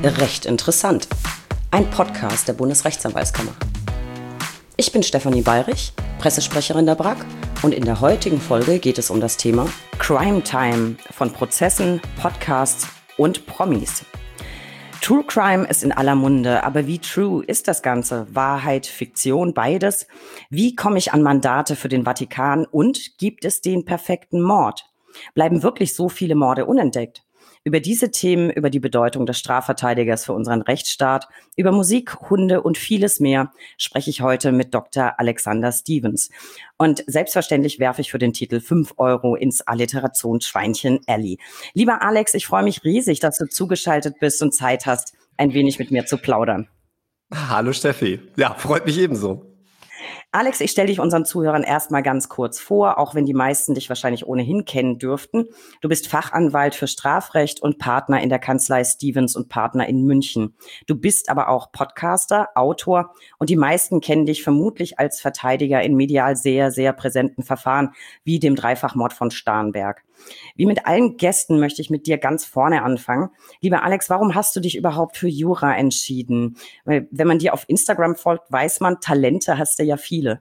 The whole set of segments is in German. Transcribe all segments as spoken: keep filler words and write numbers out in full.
Recht interessant. Ein Podcast der Bundesrechtsanwaltskammer. Ich bin Stefanie Bayrich, Pressesprecherin der B R A K, und in der heutigen Folge geht es um das Thema Crime Time von Prozessen, Podcasts und Promis. True Crime ist in aller Munde, aber wie true ist das Ganze? Wahrheit, Fiktion, beides? Wie komme ich an Mandate für den Vatikan und gibt es den perfekten Mord? Bleiben wirklich so viele Morde unentdeckt? Über diese Themen, über die Bedeutung des Strafverteidigers für unseren Rechtsstaat, über Musik, Hunde und vieles mehr spreche ich heute mit Doktor Alexander Stevens. Und selbstverständlich werfe ich für den Titel fünf Euro ins Alliterationsschweinchen Ellie. Lieber Alex, ich freue mich riesig, dass du zugeschaltet bist und Zeit hast, ein wenig mit mir zu plaudern. Hallo Steffi. Ja, freut mich ebenso. Alex, ich stelle dich unseren Zuhörern erstmal ganz kurz vor, auch wenn die meisten dich wahrscheinlich ohnehin kennen dürften. Du bist Fachanwalt für Strafrecht und Partner in der Kanzlei Stevens und Partner in München. Du bist aber auch Podcaster, Autor und die meisten kennen dich vermutlich als Verteidiger in medial sehr, sehr präsenten Verfahren wie dem Dreifachmord von Starnberg. Wie mit allen Gästen möchte ich mit dir ganz vorne anfangen. Lieber Alex, warum hast du dich überhaupt für Jura entschieden? Weil wenn man dir auf Instagram folgt, weiß man, Talente hast du ja viele.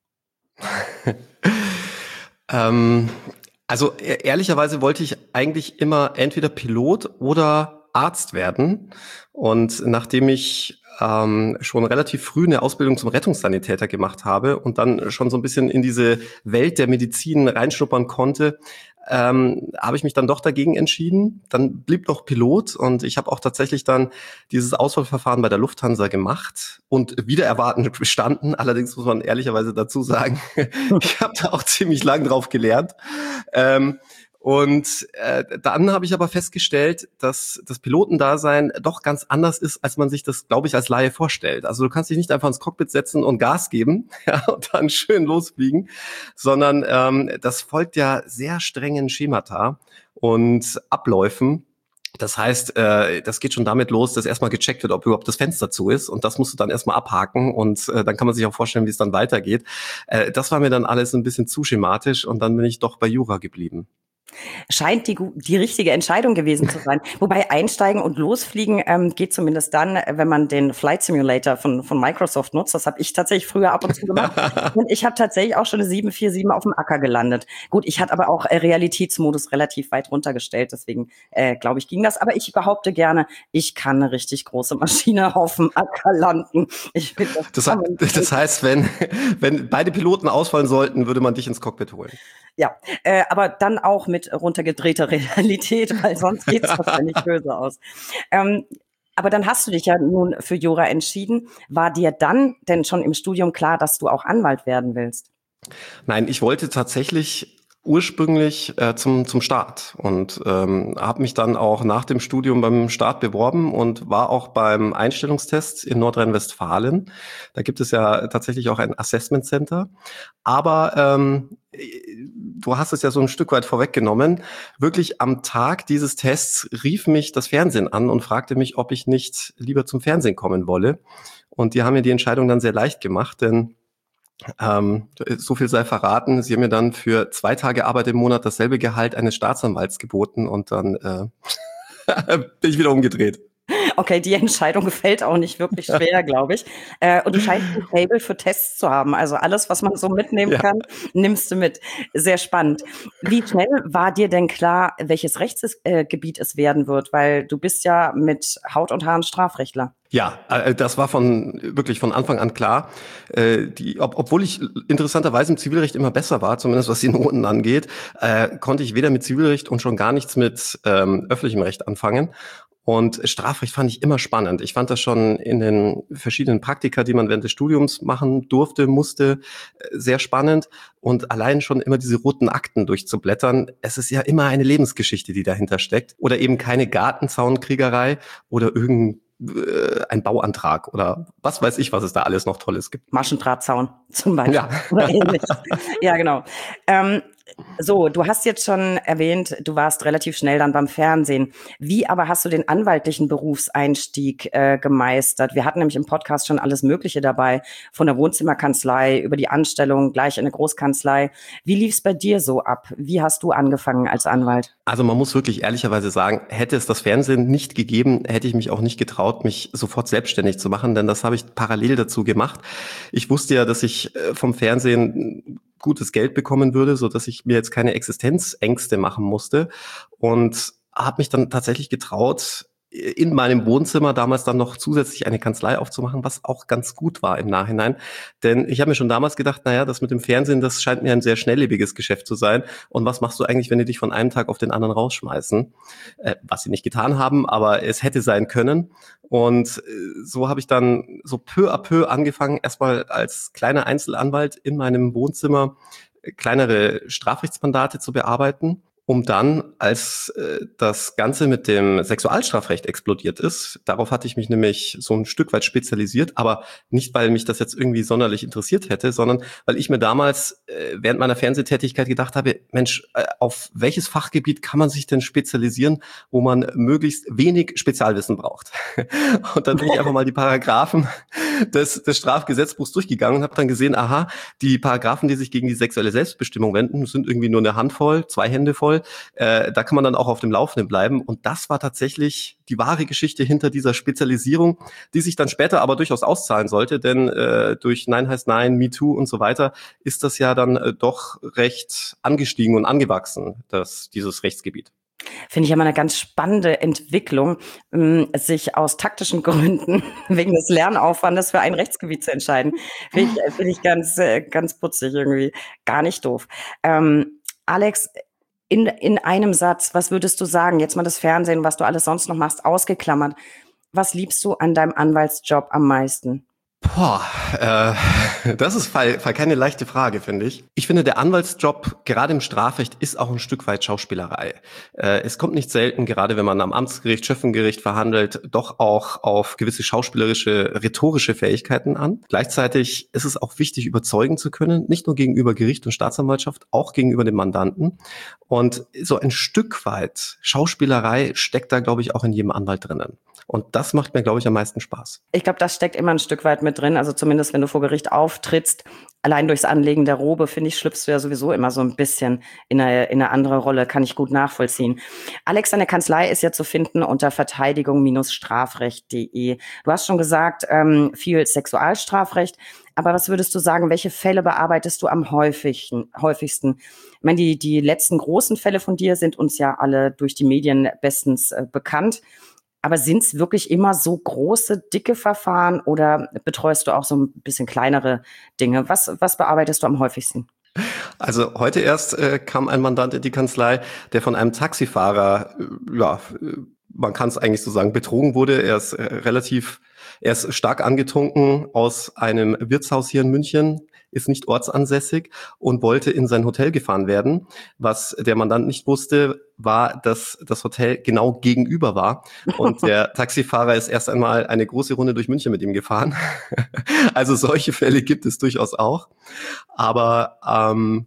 ähm, also e- ehrlicherweise wollte ich eigentlich immer entweder Pilot oder Arzt werden. Und nachdem ich ähm, schon relativ früh eine Ausbildung zum Rettungssanitäter gemacht habe und dann schon so ein bisschen in diese Welt der Medizin reinschnuppern konnte, ähm, habe ich mich dann doch dagegen entschieden. Dann blieb noch Pilot und ich habe auch tatsächlich dann dieses Auswahlverfahren bei der Lufthansa gemacht und wider Erwarten bestanden. Allerdings muss man ehrlicherweise dazu sagen, ich habe da auch ziemlich lang drauf gelernt. Ähm, Und äh, dann habe ich aber festgestellt, dass das Pilotendasein doch ganz anders ist, als man sich das, glaube ich, als Laie vorstellt. Also du kannst dich nicht einfach ins Cockpit setzen und Gas geben ja, und dann schön losfliegen, sondern ähm, das folgt ja sehr strengen Schemata und Abläufen. Das heißt, äh, das geht schon damit los, dass erstmal gecheckt wird, ob überhaupt das Fenster zu ist. Und das musst du dann erstmal abhaken. Und äh, dann kann man sich auch vorstellen, wie es dann weitergeht. Äh, das war mir dann alles ein bisschen zu schematisch. Und dann bin ich doch bei Jura geblieben. Scheint die, die richtige Entscheidung gewesen zu sein. Wobei einsteigen und losfliegen ähm, geht zumindest dann, wenn man den Flight Simulator von, von Microsoft nutzt. Das habe ich tatsächlich früher ab und zu gemacht. Und ich habe tatsächlich auch schon eine sieben vier sieben auf dem Acker gelandet. Gut, ich hatte aber auch äh, Realitätsmodus relativ weit runtergestellt. Deswegen äh, glaube ich, ging das. Aber ich behaupte gerne, ich kann eine richtig große Maschine auf dem Acker landen. Ich finde das, das, das heißt, wenn, wenn beide Piloten ausfallen sollten, würde man dich ins Cockpit holen. Ja, äh, aber dann auch mit runtergedrehter Realität, weil sonst geht's wahrscheinlich böse aus. Ähm, aber dann hast du dich ja nun für Jura entschieden. War dir dann denn schon im Studium klar, dass du auch Anwalt werden willst? Nein, ich wollte tatsächlich ursprünglich äh, zum zum Staat und ähm, habe mich dann auch nach dem Studium beim Staat beworben und war auch beim Einstellungstest in Nordrhein-Westfalen. Da gibt es ja tatsächlich auch ein Assessment Center. Aber ähm, du hast es ja so ein Stück weit vorweggenommen. Wirklich am Tag dieses Tests rief mich das Fernsehen an und fragte mich, ob ich nicht lieber zum Fernsehen kommen wolle. Und die haben mir die Entscheidung dann sehr leicht gemacht, denn Ähm, so viel sei verraten. Sie haben mir dann für zwei Tage Arbeit im Monat dasselbe Gehalt eines Staatsanwalts geboten und dann äh, bin ich wieder umgedreht. Okay, die Entscheidung fällt auch nicht wirklich schwer, glaube ich. Äh, und du scheinst ein Faible für Tests zu haben. Also alles, was man so mitnehmen Ja. kann, nimmst du mit. Sehr spannend. Wie schnell war dir denn klar, welches Rechtsgebiet es werden wird? Weil du bist ja mit Haut und Haaren Strafrechtler. Ja, äh, das war von wirklich von Anfang an klar. Äh, die, ob, obwohl ich interessanterweise im Zivilrecht immer besser war, zumindest was die Noten angeht, äh, konnte ich weder mit Zivilrecht und schon gar nichts mit ähm, öffentlichem Recht anfangen. Und Strafrecht fand ich immer spannend. Ich fand das schon in den verschiedenen Praktika, die man während des Studiums machen durfte, musste, sehr spannend. Und allein schon immer diese roten Akten durchzublättern, es ist ja immer eine Lebensgeschichte, die dahinter steckt. Oder eben keine Gartenzaunkriegerei oder irgendein ein Bauantrag oder was weiß ich, was es da alles noch Tolles gibt. Maschendrahtzaun zum Beispiel. Ja. Oder ähnlich. Ja, genau. Ähm, so, du hast jetzt schon erwähnt, du warst relativ schnell dann beim Fernsehen. Wie aber hast du den anwaltlichen Berufseinstieg äh, gemeistert? Wir hatten nämlich im Podcast schon alles Mögliche dabei, von der Wohnzimmerkanzlei über die Anstellung gleich in eine Großkanzlei. Wie lief es bei dir so ab? Wie hast du angefangen als Anwalt? Also man muss wirklich ehrlicherweise sagen, hätte es das Fernsehen nicht gegeben, hätte ich mich auch nicht getraut, mich sofort selbstständig zu machen, denn das habe ich parallel dazu gemacht. Ich wusste ja, dass ich vom Fernsehen gutes Geld bekommen würde, so dass ich mir jetzt keine Existenzängste machen musste und habe mich dann tatsächlich getraut, in meinem Wohnzimmer damals dann noch zusätzlich eine Kanzlei aufzumachen, was auch ganz gut war im Nachhinein. Denn ich habe mir schon damals gedacht, naja, das mit dem Fernsehen, das scheint mir ein sehr schnelllebiges Geschäft zu sein. Und was machst du eigentlich, wenn die dich von einem Tag auf den anderen rausschmeißen? Äh, was sie nicht getan haben, aber es hätte sein können. Und äh, so habe ich dann so peu à peu angefangen, erstmal als kleiner Einzelanwalt in meinem Wohnzimmer kleinere Strafrechtsmandate zu bearbeiten, um dann, als äh, das Ganze mit dem Sexualstrafrecht explodiert ist, darauf hatte ich mich nämlich so ein Stück weit spezialisiert, aber nicht, weil mich das jetzt irgendwie sonderlich interessiert hätte, sondern weil ich mir damals äh, während meiner Fernsehtätigkeit gedacht habe, Mensch, äh, auf welches Fachgebiet kann man sich denn spezialisieren, wo man möglichst wenig Spezialwissen braucht? Und dann bin ich einfach mal die Paragraphen des, des Strafgesetzbuchs durchgegangen und habe dann gesehen, aha, die Paragraphen, die sich gegen die sexuelle Selbstbestimmung wenden, sind irgendwie nur eine Handvoll, zwei Hände voll. Äh, da kann man dann auch auf dem Laufenden bleiben. Und das war tatsächlich die wahre Geschichte hinter dieser Spezialisierung, die sich dann später aber durchaus auszahlen sollte, denn äh, durch Nein heißt Nein, MeToo und so weiter ist das ja dann äh, doch recht angestiegen und angewachsen, das, dieses Rechtsgebiet. Finde ich ja mal eine ganz spannende Entwicklung, sich aus taktischen Gründen wegen des Lernaufwandes für ein Rechtsgebiet zu entscheiden. Finde ich, finde ich ganz, ganz putzig irgendwie. Gar nicht doof. Ähm, Alex, in, in einem Satz, was würdest du sagen? Jetzt mal das Fernsehen, was du alles sonst noch machst, ausgeklammert. Was liebst du an deinem Anwaltsjob am meisten? Boah, äh, das ist fall, fall keine leichte Frage, finde ich. Ich finde, der Anwaltsjob, gerade im Strafrecht, ist auch ein Stück weit Schauspielerei. Äh, es kommt nicht selten, gerade wenn man am Amtsgericht, Schöffengericht verhandelt, doch auch auf gewisse schauspielerische, rhetorische Fähigkeiten an. Gleichzeitig ist es auch wichtig, überzeugen zu können, nicht nur gegenüber Gericht und Staatsanwaltschaft, auch gegenüber dem Mandanten. Und so ein Stück weit Schauspielerei steckt da, glaube ich, auch in jedem Anwalt drinnen. Und das macht mir, glaube ich, am meisten Spaß. Ich glaube, das steckt immer ein Stück weit mit drin. Also zumindest, wenn du vor Gericht auftrittst, allein durchs Anlegen der Robe, finde ich, schlüpfst du ja sowieso immer so ein bisschen in eine, in eine andere Rolle. Kann ich gut nachvollziehen. Alex, deine Kanzlei ist ja zu finden unter verteidigung strafrecht punkt de. Du hast schon gesagt, ähm, viel Sexualstrafrecht. Aber was würdest du sagen, welche Fälle bearbeitest du am häufigsten? häufigsten? Ich meine, die, die letzten großen Fälle von dir sind uns ja alle durch die Medien bestens äh, bekannt. Aber sind es wirklich immer so große, dicke Verfahren oder betreust du auch so ein bisschen kleinere Dinge? Was, was bearbeitest du am häufigsten? Also heute erst äh, kam ein Mandant in die Kanzlei, der von einem Taxifahrer, äh, ja, man kann es eigentlich so sagen, betrogen wurde. Er ist äh, relativ, er ist stark angetrunken aus einem Wirtshaus hier in München, ist nicht ortsansässig und wollte in sein Hotel gefahren werden. Was der Mandant nicht wusste, war, dass das Hotel genau gegenüber war. Und der Taxifahrer ist erst einmal eine große Runde durch München mit ihm gefahren. Also solche Fälle gibt es durchaus auch. Aber ähm,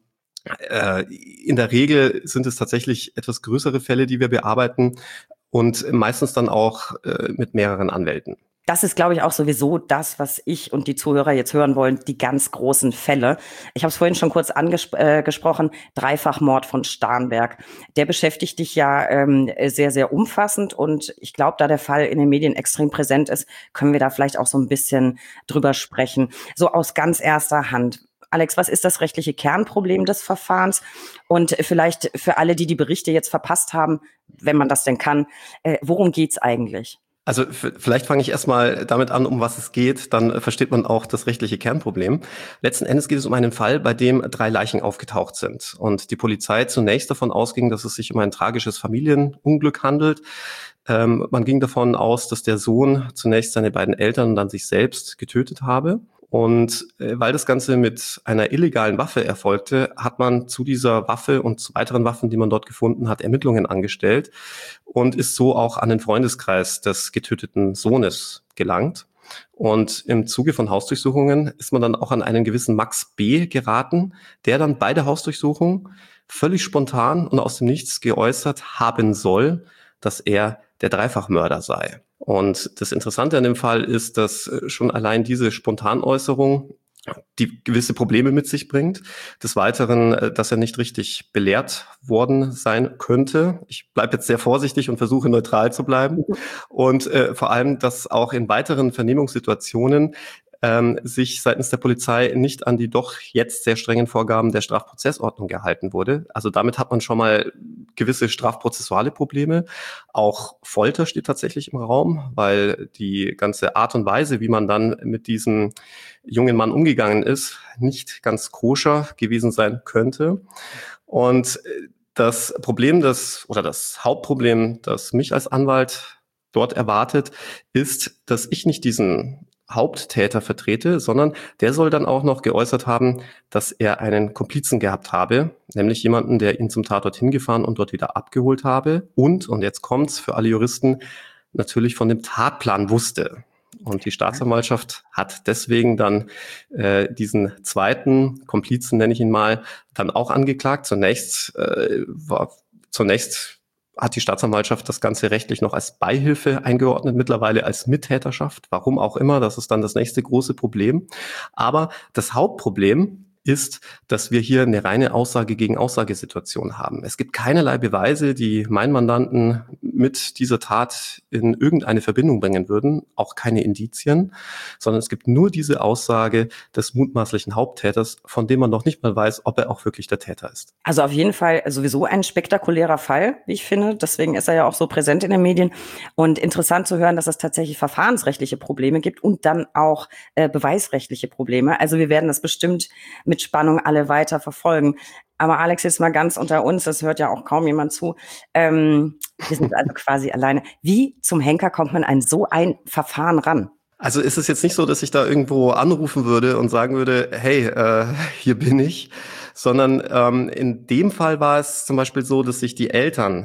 äh, in der Regel sind es tatsächlich etwas größere Fälle, die wir bearbeiten und meistens dann auch äh, mit mehreren Anwälten. Das ist, glaube ich, auch sowieso das, was ich und die Zuhörer jetzt hören wollen, die ganz großen Fälle. Ich habe es vorhin schon kurz angesprochen, äh, Dreifachmord von Starnberg. Der beschäftigt dich ja ähm, sehr, sehr umfassend und ich glaube, da der Fall in den Medien extrem präsent ist, können wir da vielleicht auch so ein bisschen drüber sprechen. So aus ganz erster Hand. Alex, was ist das rechtliche Kernproblem des Verfahrens? Und vielleicht für alle, die die Berichte jetzt verpasst haben, wenn man das denn kann, äh, worum geht's eigentlich? Also vielleicht fange ich erstmal damit an, um was es geht, dann versteht man auch das rechtliche Kernproblem. Letzten Endes geht es um einen Fall, bei dem drei Leichen aufgetaucht sind und die Polizei zunächst davon ausging, dass es sich um ein tragisches Familienunglück handelt. Ähm, man ging davon aus, dass der Sohn zunächst seine beiden Eltern und dann sich selbst getötet habe. Und äh, weil das Ganze mit einer illegalen Waffe erfolgte, hat man zu dieser Waffe und zu weiteren Waffen, die man dort gefunden hat, Ermittlungen angestellt und ist so auch an den Freundeskreis des getöteten Sohnes gelangt. Und im Zuge von Hausdurchsuchungen ist man dann auch an einen gewissen Max B. geraten, der dann bei der Hausdurchsuchung völlig spontan und aus dem Nichts geäußert haben soll, dass er der Dreifachmörder sei. Und das Interessante an dem Fall ist, dass schon allein diese Spontanäußerung die gewisse Probleme mit sich bringt. Des Weiteren, dass er nicht richtig belehrt worden sein könnte. Ich bleibe jetzt sehr vorsichtig und versuche neutral zu bleiben. Und äh, vor allem, dass auch in weiteren Vernehmungssituationen ähm, sich seitens der Polizei nicht an die doch jetzt sehr strengen Vorgaben der Strafprozessordnung gehalten wurde. Also damit hat man schon mal gewisse strafprozessuale Probleme. Auch Folter steht tatsächlich im Raum, weil die ganze Art und Weise, wie man dann mit diesem jungen Mann umgegangen ist, nicht ganz koscher gewesen sein könnte. Und das Problem, das oder das Hauptproblem, das mich als Anwalt dort erwartet, ist, dass ich nicht diesen Haupttäter vertrete, sondern der soll dann auch noch geäußert haben, dass er einen Komplizen gehabt habe, nämlich jemanden, der ihn zum Tatort hingefahren und dort wieder abgeholt habe und, und jetzt kommt's für alle Juristen, natürlich von dem Tatplan wusste. Und die Staatsanwaltschaft hat deswegen dann äh, diesen zweiten Komplizen, nenne ich ihn mal, dann auch angeklagt. Zunächst äh, war zunächst hat die Staatsanwaltschaft das Ganze rechtlich noch als Beihilfe eingeordnet, mittlerweile als Mittäterschaft. Warum auch immer, das ist dann das nächste große Problem. Aber das Hauptproblem ist, dass wir hier eine reine Aussage gegen Aussagesituation haben. Es gibt keinerlei Beweise, die meinen Mandanten mit dieser Tat in irgendeine Verbindung bringen würden, auch keine Indizien, sondern es gibt nur diese Aussage des mutmaßlichen Haupttäters, von dem man noch nicht mal weiß, ob er auch wirklich der Täter ist. Also auf jeden Fall sowieso ein spektakulärer Fall, wie ich finde. Deswegen ist er ja auch so präsent in den Medien. Und interessant zu hören, dass es tatsächlich verfahrensrechtliche Probleme gibt und dann auch äh, beweisrechtliche Probleme. Also wir werden das bestimmt mit Spannung alle weiter verfolgen. Aber Alex, jetzt mal ganz unter uns, das hört ja auch kaum jemand zu. Ähm, wir sind also quasi alleine. Wie zum Henker kommt man an so ein Verfahren ran? Also ist es jetzt nicht so, dass ich da irgendwo anrufen würde und sagen würde, hey, äh, hier bin ich, sondern ähm, in dem Fall war es zum Beispiel so, dass sich die Eltern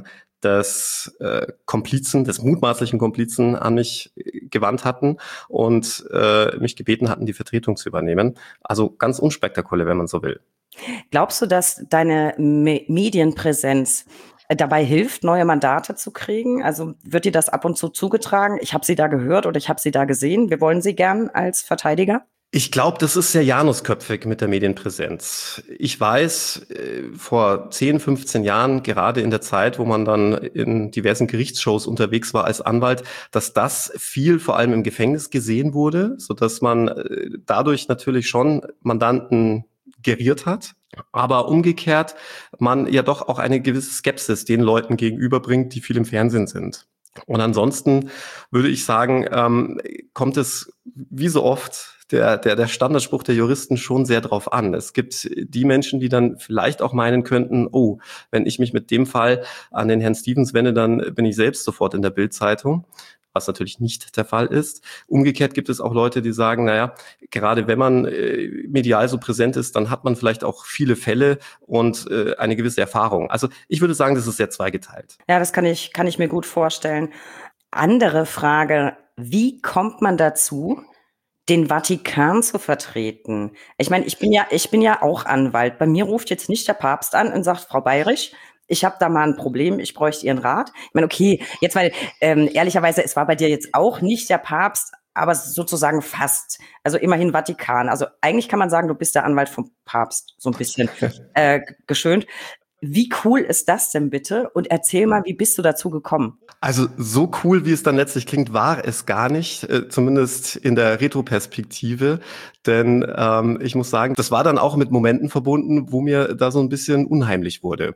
des äh, Komplizen, des mutmaßlichen Komplizen an mich gewandt hatten und äh, mich gebeten hatten, die Vertretung zu übernehmen. Also ganz unspektakulär, wenn man so will. Glaubst du, dass deine Me- Medienpräsenz dabei hilft, neue Mandate zu kriegen? Also wird dir das ab und zu zugetragen? Ich habe sie da gehört oder ich habe sie da gesehen. Wir wollen sie gern als Verteidiger. Ich glaube, das ist sehr janusköpfig mit der Medienpräsenz. Ich weiß, vor zehn, fünfzehn Jahren, gerade in der Zeit, wo man dann in diversen Gerichtsshows unterwegs war als Anwalt, dass das viel vor allem im Gefängnis gesehen wurde, sodass man dadurch natürlich schon Mandanten geriert hat. Aber umgekehrt man ja doch auch eine gewisse Skepsis den Leuten gegenüberbringt, die viel im Fernsehen sind. Und ansonsten würde ich sagen, ähm, kommt es wie so oft der, der, der Standardspruch der Juristen schon sehr drauf an. Es gibt die Menschen, die dann vielleicht auch meinen könnten, oh, wenn ich mich mit dem Fall an den Herrn Stevens wende, dann bin ich selbst sofort in der Bild-Zeitung, was natürlich nicht der Fall ist. Umgekehrt gibt es auch Leute, die sagen, naja, gerade wenn man äh, medial so präsent ist, dann hat man vielleicht auch viele Fälle und äh, eine gewisse Erfahrung. Also ich würde sagen, das ist sehr zweigeteilt. Ja, das kann ich, kann ich mir gut vorstellen. Andere Frage, wie kommt man dazu, den Vatikan zu vertreten? Ich meine, ich bin ja, ich bin ja auch Anwalt. Bei mir ruft jetzt nicht der Papst an und sagt, Frau Bayrich, ich habe da mal ein Problem, ich bräuchte Ihren Rat. Ich meine, okay, jetzt mal ähm, ehrlicherweise, es war bei dir jetzt auch nicht der Papst, aber sozusagen fast. Also immerhin Vatikan. Also eigentlich kann man sagen, du bist der Anwalt vom Papst, so ein bisschen äh, geschönt. Wie cool ist das denn bitte? Und erzähl mal, wie bist du dazu gekommen? Also so cool, wie es dann letztlich klingt, war es gar nicht, äh, zumindest in der Retroperspektive. Denn ähm, ich muss sagen, das war dann auch mit Momenten verbunden, wo mir da so ein bisschen unheimlich wurde.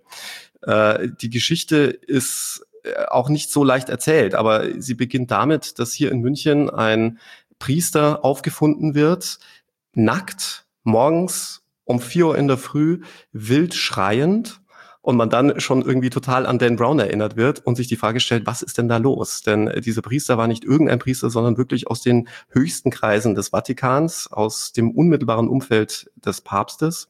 Äh, die Geschichte ist auch nicht so leicht erzählt, aber sie beginnt damit, dass hier in München ein Priester aufgefunden wird, nackt, morgens um vier Uhr in der Früh, wild schreiend. Und man dann schon irgendwie total an Dan Brown erinnert wird und sich die Frage stellt, was ist denn da los? Denn äh, dieser Priester war nicht irgendein Priester, sondern wirklich aus den höchsten Kreisen des Vatikans, aus dem unmittelbaren Umfeld des Papstes.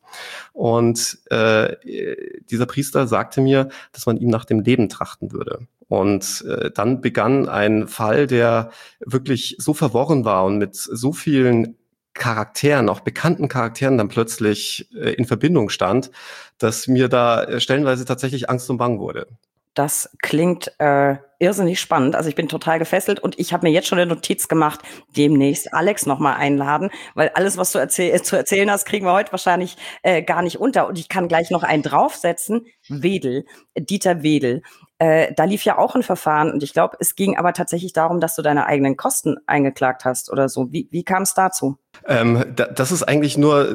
Und äh, dieser Priester sagte mir, dass man ihm nach dem Leben trachten würde. Und äh, dann begann ein Fall, der wirklich so verworren war und mit so vielen Charakteren, auch bekannten Charakteren dann plötzlich äh, in Verbindung stand, dass mir da äh, stellenweise tatsächlich Angst und Bang wurde. Das klingt äh, irrsinnig spannend. Also ich bin total gefesselt und ich habe mir jetzt schon eine Notiz gemacht, demnächst Alex nochmal einladen, weil alles, was du erzähl- zu erzählen hast, kriegen wir heute wahrscheinlich äh, gar nicht unter. Und ich kann gleich noch einen draufsetzen. Wedel, Dieter Wedel. Äh, da lief ja auch ein Verfahren und ich glaube, es ging aber tatsächlich darum, dass du deine eigenen Kosten eingeklagt hast oder so. Wie, wie kam es dazu? Ähm, da, das ist eigentlich nur,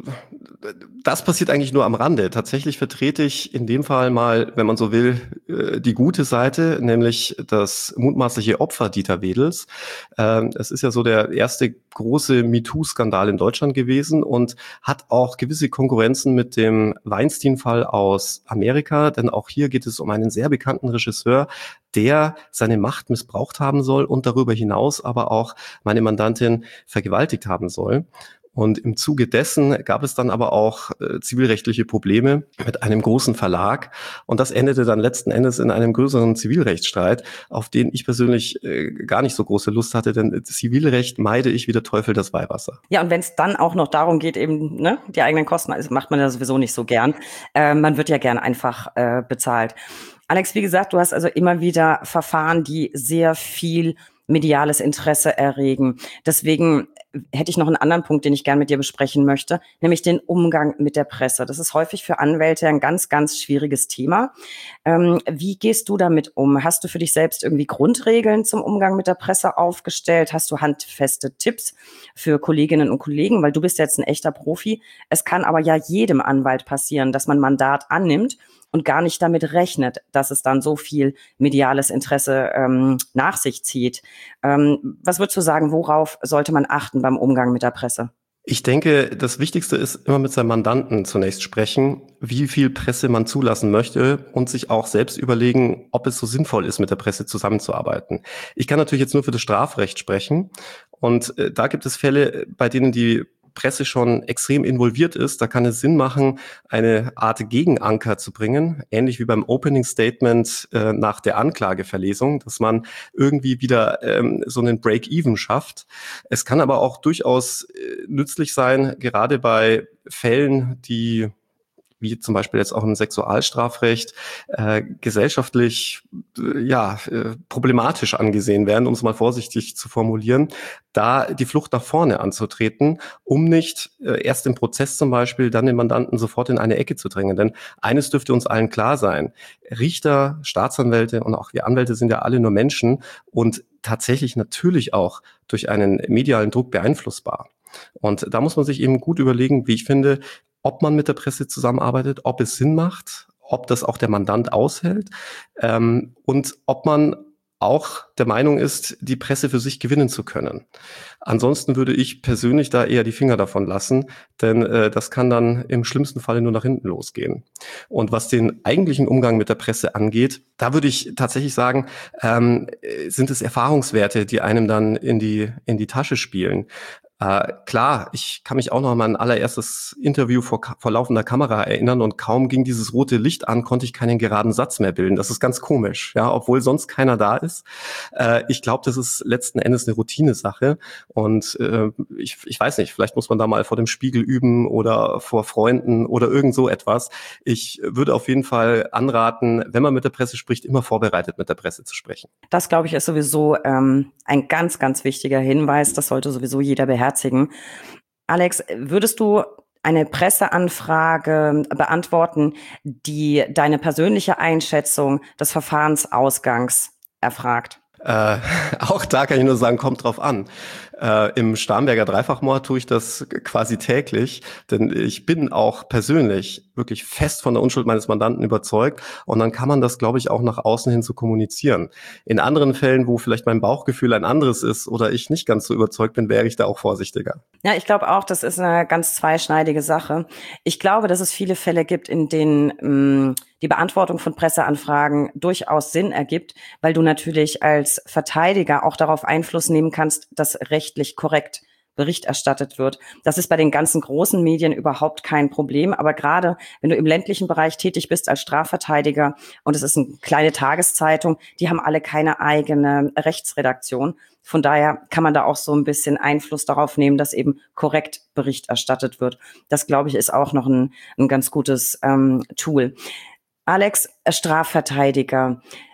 das passiert eigentlich nur am Rande. Tatsächlich vertrete ich in dem Fall mal, wenn man so will, äh, die gute Seite, nämlich das mutmaßliche Opfer Dieter Wedels. Ähm, es ist ja so der erste große MeToo-Skandal in Deutschland gewesen und hat auch gewisse Konkurrenzen mit dem Weinstein-Fall aus Amerika, denn auch hier geht es um einen sehr bekannten Regisseur, der seine Macht missbraucht haben soll und darüber hinaus aber auch meine Mandantin vergewaltigt haben soll. Und im Zuge dessen gab es dann aber auch äh, zivilrechtliche Probleme mit einem großen Verlag. Und das endete dann letzten Endes in einem größeren Zivilrechtsstreit, auf den ich persönlich äh, gar nicht so große Lust hatte, denn Zivilrecht meide ich wie der Teufel das Weihwasser. Ja, und wenn es dann auch noch darum geht, eben ne, die eigenen Kosten, also macht man ja sowieso nicht so gern. Äh, man wird ja gern einfach äh, bezahlt. Alex, wie gesagt, du hast also immer wieder Verfahren, die sehr viel mediales Interesse erregen. Deswegen hätte ich noch einen anderen Punkt, den ich gern mit dir besprechen möchte, nämlich den Umgang mit der Presse. Das ist häufig für Anwälte ein ganz, ganz schwieriges Thema. Ähm, wie gehst du damit um? Hast du für dich selbst irgendwie Grundregeln zum Umgang mit der Presse aufgestellt? Hast du handfeste Tipps für Kolleginnen und Kollegen? Weil du bist jetzt ein echter Profi. Es kann aber ja jedem Anwalt passieren, dass man Mandat annimmt und gar nicht damit rechnet, dass es dann so viel mediales Interesse ähm, nach sich zieht. Ähm, was würdest du sagen, worauf sollte man achten beim Umgang mit der Presse? Ich denke, das Wichtigste ist immer mit seinem Mandanten zunächst sprechen, wie viel Presse man zulassen möchte und sich auch selbst überlegen, ob es so sinnvoll ist, mit der Presse zusammenzuarbeiten. Ich kann natürlich jetzt nur für das Strafrecht sprechen und äh, da gibt es Fälle, bei denen die Presse schon extrem involviert ist, da kann es Sinn machen, eine Art Gegenanker zu bringen, ähnlich wie beim Opening Statement äh, nach der Anklageverlesung, dass man irgendwie wieder ähm, so einen Break-Even schafft. Es kann aber auch durchaus äh, nützlich sein, gerade bei Fällen, die wie zum Beispiel jetzt auch im Sexualstrafrecht, äh, gesellschaftlich äh, ja äh, problematisch angesehen werden, um es mal vorsichtig zu formulieren, da die Flucht nach vorne anzutreten, um nicht äh, erst im Prozess zum Beispiel dann den Mandanten sofort in eine Ecke zu drängen. Denn eines dürfte uns allen klar sein, Richter, Staatsanwälte und auch wir Anwälte sind ja alle nur Menschen und tatsächlich natürlich auch durch einen medialen Druck beeinflussbar. Und da muss man sich eben gut überlegen, wie ich finde, ob man mit der Presse zusammenarbeitet, ob es Sinn macht, ob das auch der Mandant aushält ähm, und ob man auch der Meinung ist, die Presse für sich gewinnen zu können. Ansonsten würde ich persönlich da eher die Finger davon lassen, denn äh, das kann dann im schlimmsten Falle nur nach hinten losgehen. Und was den eigentlichen Umgang mit der Presse angeht, da würde ich tatsächlich sagen, ähm, sind es Erfahrungswerte, die einem dann in die in die Tasche spielen. Äh, klar, ich kann mich auch noch an mein allererstes Interview vor, vor laufender Kamera erinnern und kaum ging dieses rote Licht an, konnte ich keinen geraden Satz mehr bilden. Das ist ganz komisch, ja, obwohl sonst keiner da ist. Äh, ich glaube, das ist letzten Endes eine Routinesache und äh, ich, ich weiß nicht, vielleicht muss man da mal vor dem Spiegel üben oder vor Freunden oder irgend so etwas. Ich würde auf jeden Fall anraten, wenn man mit der Presse spricht, immer vorbereitet mit der Presse zu sprechen. Das, glaube ich, ist sowieso ähm, ein ganz, ganz wichtiger Hinweis. Das sollte sowieso jeder beherzigen. Alex, würdest du eine Presseanfrage beantworten, die deine persönliche Einschätzung des Verfahrensausgangs erfragt? Äh, auch da kann ich nur sagen, kommt drauf an. Äh, Im Starnberger Dreifachmord tue ich das quasi täglich, denn ich bin auch persönlich wirklich fest von der Unschuld meines Mandanten überzeugt und dann kann man das, glaube ich, auch nach außen hin so kommunizieren. In anderen Fällen, wo vielleicht mein Bauchgefühl ein anderes ist oder ich nicht ganz so überzeugt bin, wäre ich da auch vorsichtiger. Ja, ich glaube auch, das ist eine ganz zweischneidige Sache. Ich glaube, dass es viele Fälle gibt, in denen mh, die Beantwortung von Presseanfragen durchaus Sinn ergibt, weil du natürlich als Verteidiger auch darauf Einfluss nehmen kannst, dass rechtlich korrekt Bericht erstattet wird. Das ist bei den ganzen großen Medien überhaupt kein Problem. Aber gerade wenn du im ländlichen Bereich tätig bist als Strafverteidiger und es ist eine kleine Tageszeitung, die haben alle keine eigene Rechtsredaktion. Von daher kann man da auch so ein bisschen Einfluss darauf nehmen, dass eben korrekt Bericht erstattet wird. Das, glaube ich, ist auch noch ein, ein ganz gutes ähm, Tool. Alex, Strafverteidiger.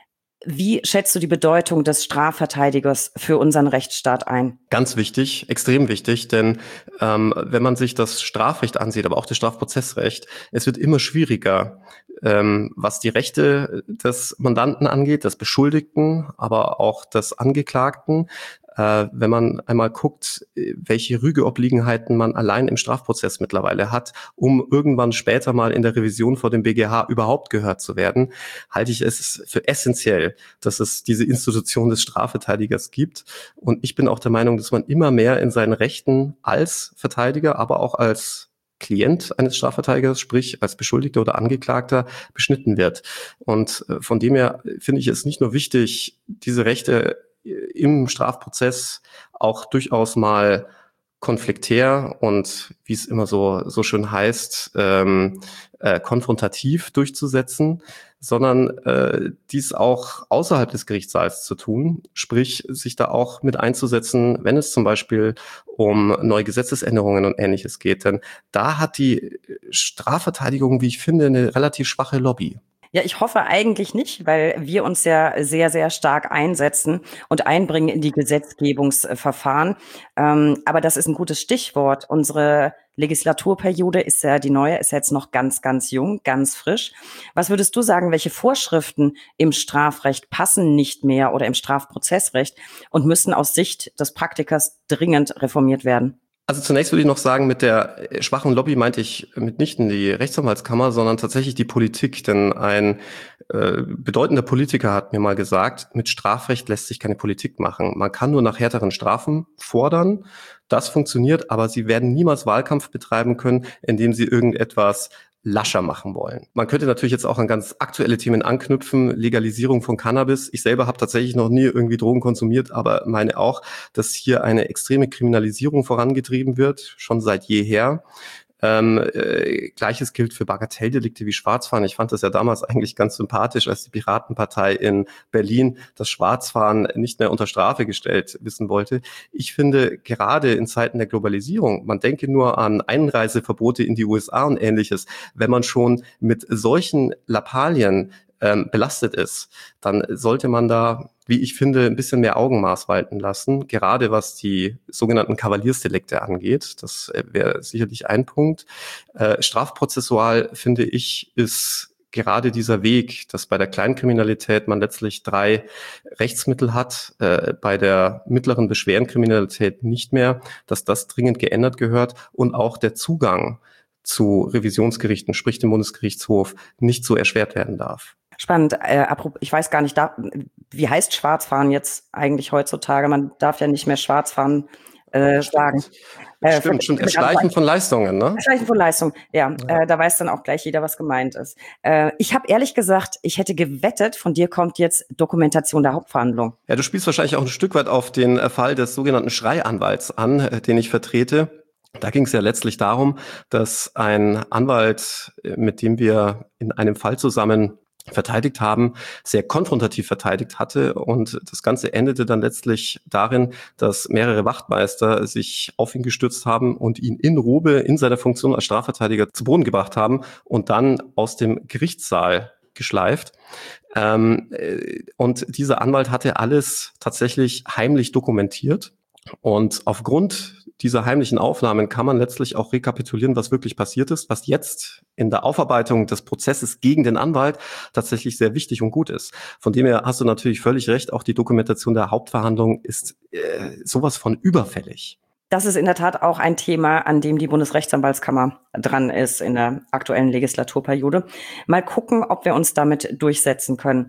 Wie schätzt du die Bedeutung des Strafverteidigers für unseren Rechtsstaat ein? Ganz wichtig, extrem wichtig, denn ähm, wenn man sich das Strafrecht ansieht, aber auch das Strafprozessrecht, es wird immer schwieriger, ähm, was die Rechte des Mandanten angeht, des Beschuldigten, aber auch des Angeklagten. Äh, wenn man einmal guckt, welche Rügeobliegenheiten man allein im Strafprozess mittlerweile hat, um irgendwann später mal in der Revision vor dem B G H überhaupt gehört zu werden, halte ich es für essentiell, dass es diese Institution des Strafverteidigers gibt. Und ich bin auch der Meinung, dass man immer mehr in seinen Rechten als Verteidiger, aber auch als Klient eines Strafverteidigers, sprich als Beschuldigter oder Angeklagter, beschnitten wird. Und von dem her finde ich es nicht nur wichtig, diese Rechte im Strafprozess auch durchaus mal konfliktär und, wie es immer so so schön heißt, ähm, äh, konfrontativ durchzusetzen, sondern äh, dies auch außerhalb des Gerichtssaals zu tun, sprich sich da auch mit einzusetzen, wenn es zum Beispiel um neue Gesetzesänderungen und Ähnliches geht. Denn da hat die Strafverteidigung, wie ich finde, eine relativ schwache Lobby. Ja, ich hoffe eigentlich nicht, weil wir uns ja sehr, sehr stark einsetzen und einbringen in die Gesetzgebungsverfahren. Ähm, aber das ist ein gutes Stichwort. Unsere Legislaturperiode ist ja, die neue ist ja jetzt noch ganz, ganz jung, ganz frisch. Was würdest du sagen, welche Vorschriften im Strafrecht passen nicht mehr oder im Strafprozessrecht und müssen aus Sicht des Praktikers dringend reformiert werden? Also zunächst würde ich noch sagen, mit der schwachen Lobby meinte ich mitnichten die Rechtsanwaltskammer, sondern tatsächlich die Politik. Denn ein äh, bedeutender Politiker hat mir mal gesagt, mit Strafrecht lässt sich keine Politik machen. Man kann nur nach härteren Strafen fordern. Das funktioniert, aber sie werden niemals Wahlkampf betreiben können, indem sie irgendetwas lascher machen wollen. Man könnte natürlich jetzt auch an ganz aktuelle Themen anknüpfen, Legalisierung von Cannabis. Ich selber habe tatsächlich noch nie irgendwie Drogen konsumiert, aber meine auch, dass hier eine extreme Kriminalisierung vorangetrieben wird, schon seit jeher. Ähm, äh, Gleiches gilt für Bagatelldelikte wie Schwarzfahren. Ich fand das ja damals eigentlich ganz sympathisch, als die Piratenpartei in Berlin das Schwarzfahren nicht mehr unter Strafe gestellt wissen wollte. Ich finde, gerade in Zeiten der Globalisierung, man denke nur an Einreiseverbote in die U S A und Ähnliches, wenn man schon mit solchen Lappalien ähm, belastet ist, dann sollte man da, wie ich finde, ein bisschen mehr Augenmaß walten lassen, gerade was die sogenannten Kavaliersdelikte angeht. Das wäre sicherlich ein Punkt. Äh, strafprozessual, finde ich, ist gerade dieser Weg, dass bei der Kleinkriminalität man letztlich drei Rechtsmittel hat, äh, bei der mittleren Beschwerdenkriminalität nicht mehr, dass das dringend geändert gehört und auch der Zugang zu Revisionsgerichten, sprich dem Bundesgerichtshof, nicht so erschwert werden darf. Spannend. Äh, ich weiß gar nicht, da, wie heißt Schwarzfahren jetzt eigentlich heutzutage? Man darf ja nicht mehr Schwarzfahren äh, sagen. Äh, stimmt, stimmt. Erschleichen von Leistungen, ne? Erschleichen von Leistungen, ja. ja. Äh, da weiß dann auch gleich jeder, was gemeint ist. Äh, ich habe ehrlich gesagt, ich hätte gewettet, von dir kommt jetzt Dokumentation der Hauptverhandlung. Ja, du spielst wahrscheinlich auch ein Stück weit auf den Fall des sogenannten Schreianwalts an, äh, den ich vertrete. Da ging es ja letztlich darum, dass ein Anwalt, mit dem wir in einem Fall zusammen verteidigt haben, sehr konfrontativ verteidigt hatte, und das Ganze endete dann letztlich darin, dass mehrere Wachtmeister sich auf ihn gestürzt haben und ihn in Robe in seiner Funktion als Strafverteidiger zu Boden gebracht haben und dann aus dem Gerichtssaal geschleift. Ähm, und dieser Anwalt hatte alles tatsächlich heimlich dokumentiert. Und aufgrund dieser heimlichen Aufnahmen kann man letztlich auch rekapitulieren, was wirklich passiert ist, was jetzt in der Aufarbeitung des Prozesses gegen den Anwalt tatsächlich sehr wichtig und gut ist. Von dem her hast du natürlich völlig recht, auch die Dokumentation der Hauptverhandlung ist äh, sowas von überfällig. Das ist in der Tat auch ein Thema, an dem die Bundesrechtsanwaltskammer dran ist in der aktuellen Legislaturperiode. Mal gucken, ob wir uns damit durchsetzen können.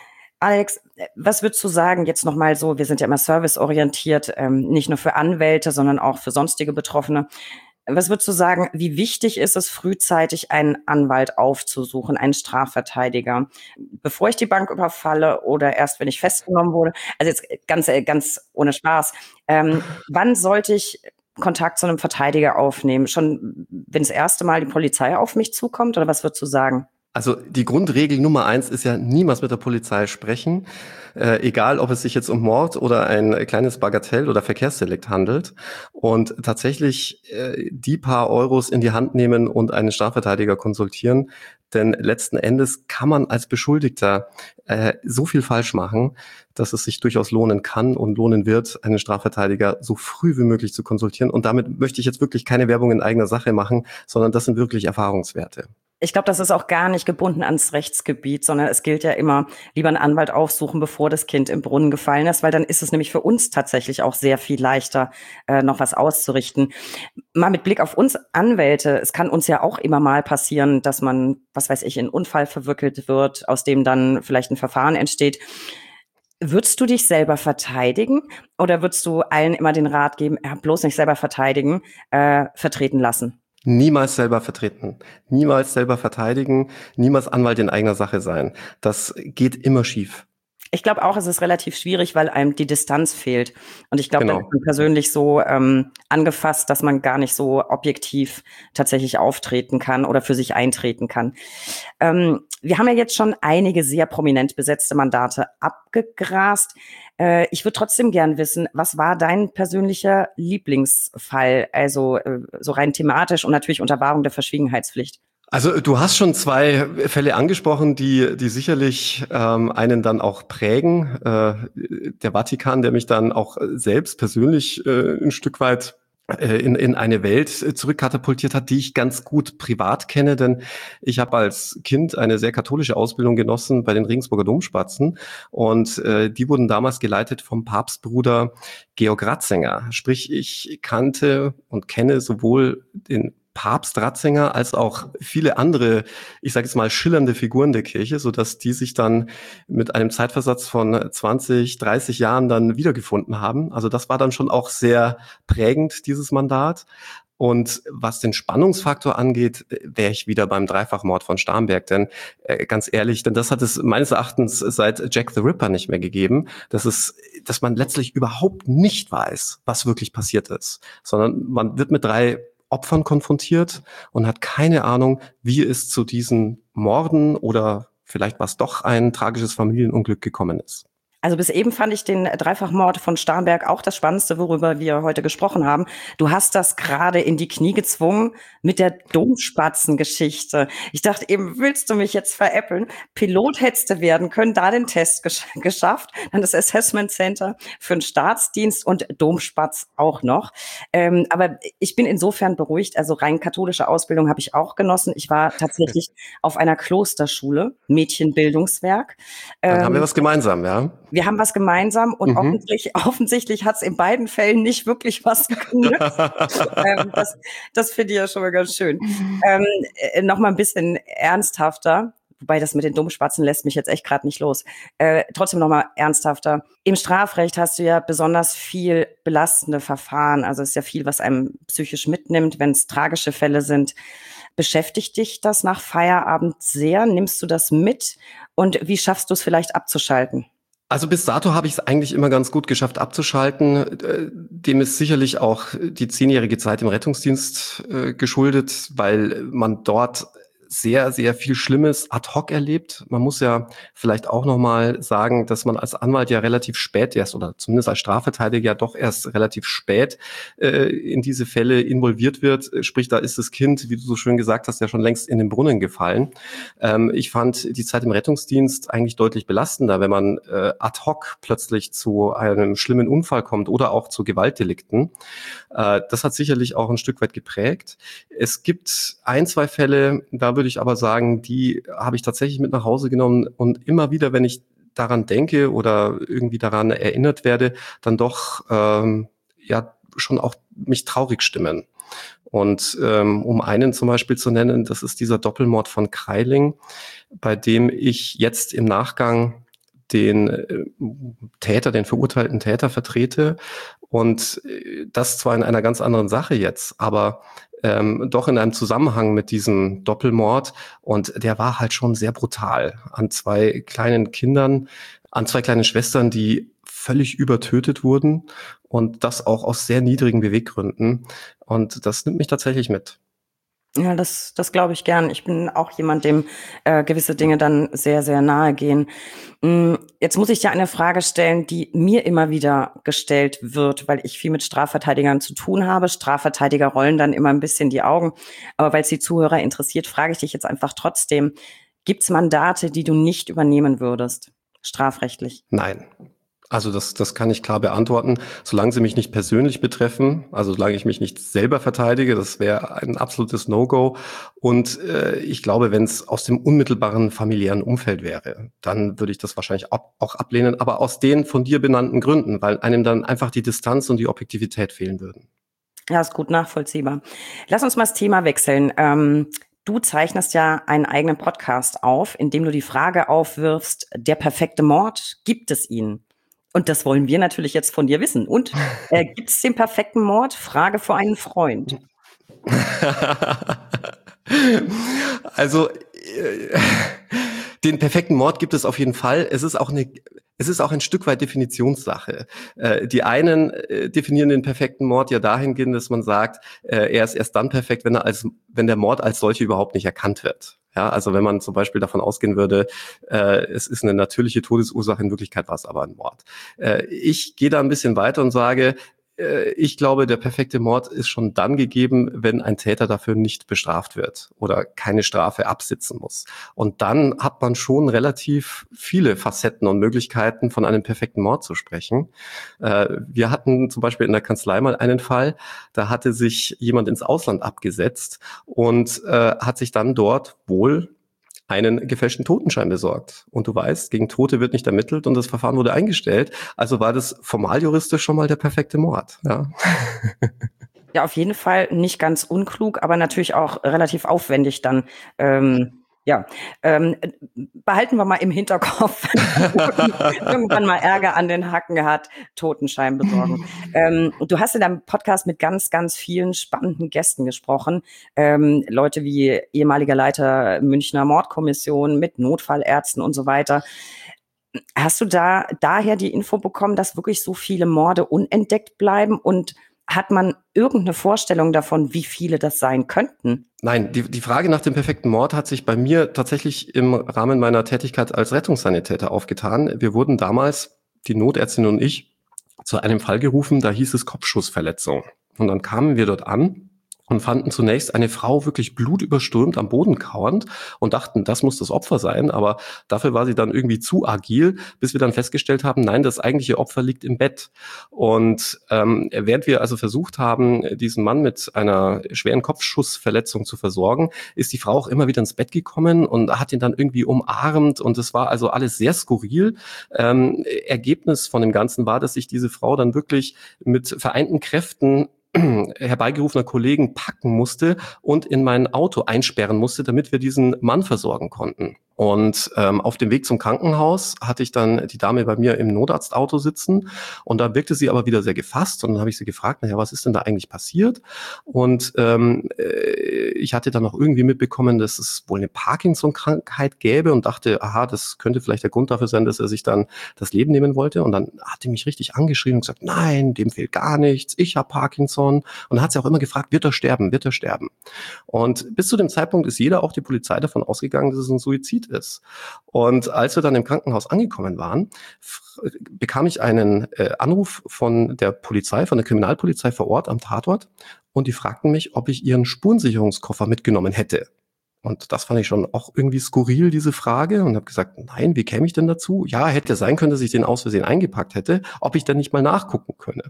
Alex, was würdest du sagen, jetzt nochmal so, wir sind ja immer serviceorientiert, ähm, nicht nur für Anwälte, sondern auch für sonstige Betroffene. Was würdest du sagen, wie wichtig ist es, frühzeitig einen Anwalt aufzusuchen, einen Strafverteidiger, bevor ich die Bank überfalle oder erst, wenn ich festgenommen wurde? Also jetzt ganz, ganz ohne Spaß. Ähm, wann sollte ich Kontakt zu einem Verteidiger aufnehmen? Schon, wenn das erste Mal die Polizei auf mich zukommt, oder was würdest du sagen? Also die Grundregel Nummer eins ist ja, niemals mit der Polizei sprechen, äh, egal ob es sich jetzt um Mord oder ein kleines Bagatell- oder Verkehrsdelikt handelt, und tatsächlich äh, die paar Euros in die Hand nehmen und einen Strafverteidiger konsultieren. Denn letzten Endes kann man als Beschuldigter äh, so viel falsch machen, dass es sich durchaus lohnen kann und lohnen wird, einen Strafverteidiger so früh wie möglich zu konsultieren. Und damit möchte ich jetzt wirklich keine Werbung in eigener Sache machen, sondern das sind wirklich Erfahrungswerte. Ich glaube, das ist auch gar nicht gebunden ans Rechtsgebiet, sondern es gilt ja immer, lieber einen Anwalt aufsuchen, bevor das Kind im Brunnen gefallen ist, weil dann ist es nämlich für uns tatsächlich auch sehr viel leichter, äh, noch was auszurichten. Mal mit Blick auf uns Anwälte, es kann uns ja auch immer mal passieren, dass man, was weiß ich, in einen Unfall verwickelt wird, aus dem dann vielleicht ein Verfahren entsteht. Würdest du dich selber verteidigen oder würdest du allen immer den Rat geben, ja, bloß nicht selber verteidigen, äh, vertreten lassen? Niemals selber vertreten, niemals selber verteidigen, niemals Anwalt in eigener Sache sein. Das geht immer schief. Ich glaube auch, es ist relativ schwierig, weil einem die Distanz fehlt. Und ich glaube, Genau. da ist man persönlich so ähm, angefasst, dass man gar nicht so objektiv tatsächlich auftreten kann oder für sich eintreten kann. Ähm, wir haben ja jetzt schon einige sehr prominent besetzte Mandate abgegrast. Äh, ich würde trotzdem gern wissen, was war dein persönlicher Lieblingsfall? Also äh, so rein thematisch und natürlich unter Wahrung der Verschwiegenheitspflicht. Also du hast schon zwei Fälle angesprochen, die die sicherlich ähm, einen dann auch prägen. Äh, der Vatikan, der mich dann auch selbst persönlich äh, ein Stück weit äh, in in eine Welt zurückkatapultiert hat, die ich ganz gut privat kenne, denn ich habe als Kind eine sehr katholische Ausbildung genossen bei den Regensburger Domspatzen und äh, die wurden damals geleitet vom Papstbruder Georg Ratzinger. Sprich, ich kannte und kenne sowohl den Papst Ratzinger als auch viele andere, ich sage jetzt mal, schillernde Figuren der Kirche, so dass die sich dann mit einem Zeitversatz von zwanzig, dreißig Jahren dann wiedergefunden haben. Also das war dann schon auch sehr prägend, dieses Mandat. Und was den Spannungsfaktor angeht, wäre ich wieder beim Dreifachmord von Starnberg. Denn äh, ganz ehrlich, denn das hat es meines Erachtens seit Jack the Ripper nicht mehr gegeben. Das ist, dass man letztlich überhaupt nicht weiß, was wirklich passiert ist, sondern man wird mit drei Opfern konfrontiert und hat keine Ahnung, wie es zu diesen Morden oder vielleicht was doch ein tragisches Familienunglück gekommen ist. Also bis eben fand ich den Dreifachmord von Starnberg auch das Spannendste, worüber wir heute gesprochen haben. Du hast das gerade in die Knie gezwungen mit der Domspatzengeschichte. Ich dachte eben, willst du mich jetzt veräppeln? Pilot hättest du werden können, da den Test gesch- geschafft, dann das Assessment Center für den Staatsdienst und Domspatz auch noch. Ähm, aber ich bin insofern beruhigt, also rein katholische Ausbildung habe ich auch genossen. Ich war tatsächlich auf einer Klosterschule, Mädchenbildungswerk. Dann haben wir Ähm, was gemeinsam, ja? Wir haben was gemeinsam und Mhm. offensichtlich, offensichtlich hat es in beiden Fällen nicht wirklich was genützt. ähm, das das finde ich ja schon mal ganz schön. Ähm, äh, noch mal ein bisschen ernsthafter, wobei das mit den Dummspatzen lässt mich jetzt echt gerade nicht los. Äh, trotzdem noch mal ernsthafter. Im Strafrecht hast du ja besonders viel belastende Verfahren. Also es ist ja viel, was einem psychisch mitnimmt, wenn es tragische Fälle sind. Beschäftigt dich das nach Feierabend sehr? Nimmst du das mit? Und wie schaffst du es vielleicht abzuschalten? Also bis dato habe ich es eigentlich immer ganz gut geschafft abzuschalten. Äh, Dem ist sicherlich auch die zehnjährige Zeit im Rettungsdienst äh, geschuldet, weil man dort sehr, sehr viel Schlimmes ad hoc erlebt. Man muss ja vielleicht auch nochmal sagen, dass man als Anwalt ja relativ spät erst oder zumindest als Strafverteidiger ja doch erst relativ spät äh, in diese Fälle involviert wird. Sprich, da ist das Kind, wie du so schön gesagt hast, ja schon längst in den Brunnen gefallen. Ähm, ich fand die Zeit im Rettungsdienst eigentlich deutlich belastender, wenn man äh, ad hoc plötzlich zu einem schlimmen Unfall kommt oder auch zu Gewaltdelikten. Äh, das hat sicherlich auch ein Stück weit geprägt. Es gibt ein, zwei Fälle, da würde ich aber sagen, die habe ich tatsächlich mit nach Hause genommen und immer wieder, wenn ich daran denke oder irgendwie daran erinnert werde, dann doch ähm, ja schon auch mich traurig stimmen. Und ähm, um einen zum Beispiel zu nennen, das ist dieser Doppelmord von Kreiling, bei dem ich jetzt im Nachgang den äh, Täter, den verurteilten Täter vertrete und äh, das zwar in einer ganz anderen Sache jetzt, aber ähm, doch in einem Zusammenhang mit diesem Doppelmord und der war halt schon sehr brutal an zwei kleinen Kindern, an zwei kleinen Schwestern, die völlig übertötet wurden und das auch aus sehr niedrigen Beweggründen und das nimmt mich tatsächlich mit. Ja, das, das glaube ich gern. Ich bin auch jemand, dem äh, gewisse Dinge dann sehr, sehr nahe gehen. Mm, Jetzt muss ich dir eine Frage stellen, die mir immer wieder gestellt wird, weil ich viel mit Strafverteidigern zu tun habe. Strafverteidiger rollen dann immer ein bisschen die Augen. Aber weil es die Zuhörer interessiert, frage ich dich jetzt einfach trotzdem. Gibt es Mandate, die du nicht übernehmen würdest, strafrechtlich? Nein. Also das, das kann ich klar beantworten. Solange sie mich nicht persönlich betreffen, also solange ich mich nicht selber verteidige, das wäre ein absolutes No-Go. Und äh, ich glaube, wenn es aus dem unmittelbaren familiären Umfeld wäre, dann würde ich das wahrscheinlich ab, auch ablehnen, aber aus den von dir benannten Gründen, weil einem dann einfach die Distanz und die Objektivität fehlen würden. Ja, ist gut nachvollziehbar. Lass uns mal das Thema wechseln. Ähm, du zeichnest ja einen eigenen Podcast auf, in dem du die Frage aufwirfst, der perfekte Mord, gibt es ihn? Und das wollen wir natürlich jetzt von dir wissen. Und äh, gibt es den perfekten Mord? Frage für einen Freund. Also äh, den perfekten Mord gibt es auf jeden Fall. Es ist auch eine, es ist auch ein Stück weit Definitionssache. Äh, die einen äh, definieren den perfekten Mord ja dahingehend, dass man sagt, äh, er ist erst dann perfekt, wenn er als, wenn der Mord als solche überhaupt nicht erkannt wird. Ja, also wenn man zum Beispiel davon ausgehen würde, äh, es ist eine natürliche Todesursache, in Wirklichkeit war es aber ein Mord. Äh, ich gehe da ein bisschen weiter und sage, ich glaube, der perfekte Mord ist schon dann gegeben, wenn ein Täter dafür nicht bestraft wird oder keine Strafe absitzen muss. Und dann hat man schon relativ viele Facetten und Möglichkeiten, von einem perfekten Mord zu sprechen. Wir hatten zum Beispiel in der Kanzlei mal einen Fall, da hatte sich jemand ins Ausland abgesetzt und hat sich dann dort wohl einen gefälschten Totenschein besorgt. Und du weißt, gegen Tote wird nicht ermittelt und das Verfahren wurde eingestellt. Also war das formaljuristisch schon mal der perfekte Mord. Ja. Ja, auf jeden Fall nicht ganz unklug, aber natürlich auch relativ aufwendig dann. Ähm, ja, ähm, behalten wir mal im Hinterkopf, irgendwann mal Ärger an den Hacken hat, Totenschein besorgen. Ähm, du hast in deinem Podcast mit ganz, ganz vielen spannenden Gästen gesprochen. Ähm, Leute wie ehemaliger Leiter Münchner Mordkommission mit Notfallärzten und so weiter. Hast du da daher die Info bekommen, dass wirklich so viele Morde unentdeckt bleiben? Und hat man irgendeine Vorstellung davon, wie viele das sein könnten? Nein, die, die Frage nach dem perfekten Mord hat sich bei mir tatsächlich im Rahmen meiner Tätigkeit als Rettungssanitäter aufgetan. Wir wurden damals, die Notärztin und ich, zu einem Fall gerufen, da hieß es Kopfschussverletzung. Und dann kamen wir dort an und fanden zunächst eine Frau wirklich blutüberströmt am Boden kauernd und dachten, das muss das Opfer sein, aber dafür war sie dann irgendwie zu agil, bis wir dann festgestellt haben, nein, das eigentliche Opfer liegt im Bett. Und ähm, während wir also versucht haben, diesen Mann mit einer schweren Kopfschussverletzung zu versorgen, ist die Frau auch immer wieder ins Bett gekommen und hat ihn dann irgendwie umarmt und es war also alles sehr skurril. Ähm, Ergebnis von dem Ganzen war, dass sich diese Frau dann wirklich mit vereinten Kräften herbeigerufener Kollegen packen musste und in mein Auto einsperren musste, damit wir diesen Mann versorgen konnten. Und ähm, auf dem Weg zum Krankenhaus hatte ich dann die Dame bei mir im Notarztauto sitzen und da wirkte sie aber wieder sehr gefasst und dann habe ich sie gefragt, naja, was ist denn da eigentlich passiert? Und ähm, äh, ich hatte dann noch irgendwie mitbekommen, dass es wohl eine Parkinson-Krankheit gäbe und dachte, aha, das könnte vielleicht der Grund dafür sein, dass er sich dann das Leben nehmen wollte. Und dann hat die mich richtig angeschrien und gesagt, nein, dem fehlt gar nichts, ich habe Parkinson. Und dann hat sie auch immer gefragt, wird er sterben, wird er sterben? Und bis zu dem Zeitpunkt ist jeder, auch die Polizei, davon ausgegangen, dass es ein Suizid ist. Und als wir dann im Krankenhaus angekommen waren, f- bekam ich einen äh, Anruf von der Polizei, von der Kriminalpolizei vor Ort am Tatort und die fragten mich, ob ich ihren Spurensicherungskoffer mitgenommen hätte. Und das fand ich schon auch irgendwie skurril, diese Frage. Und habe gesagt, nein, wie käme ich denn dazu? Ja, hätte sein können, dass ich den aus Versehen eingepackt hätte, ob ich denn nicht mal nachgucken könne.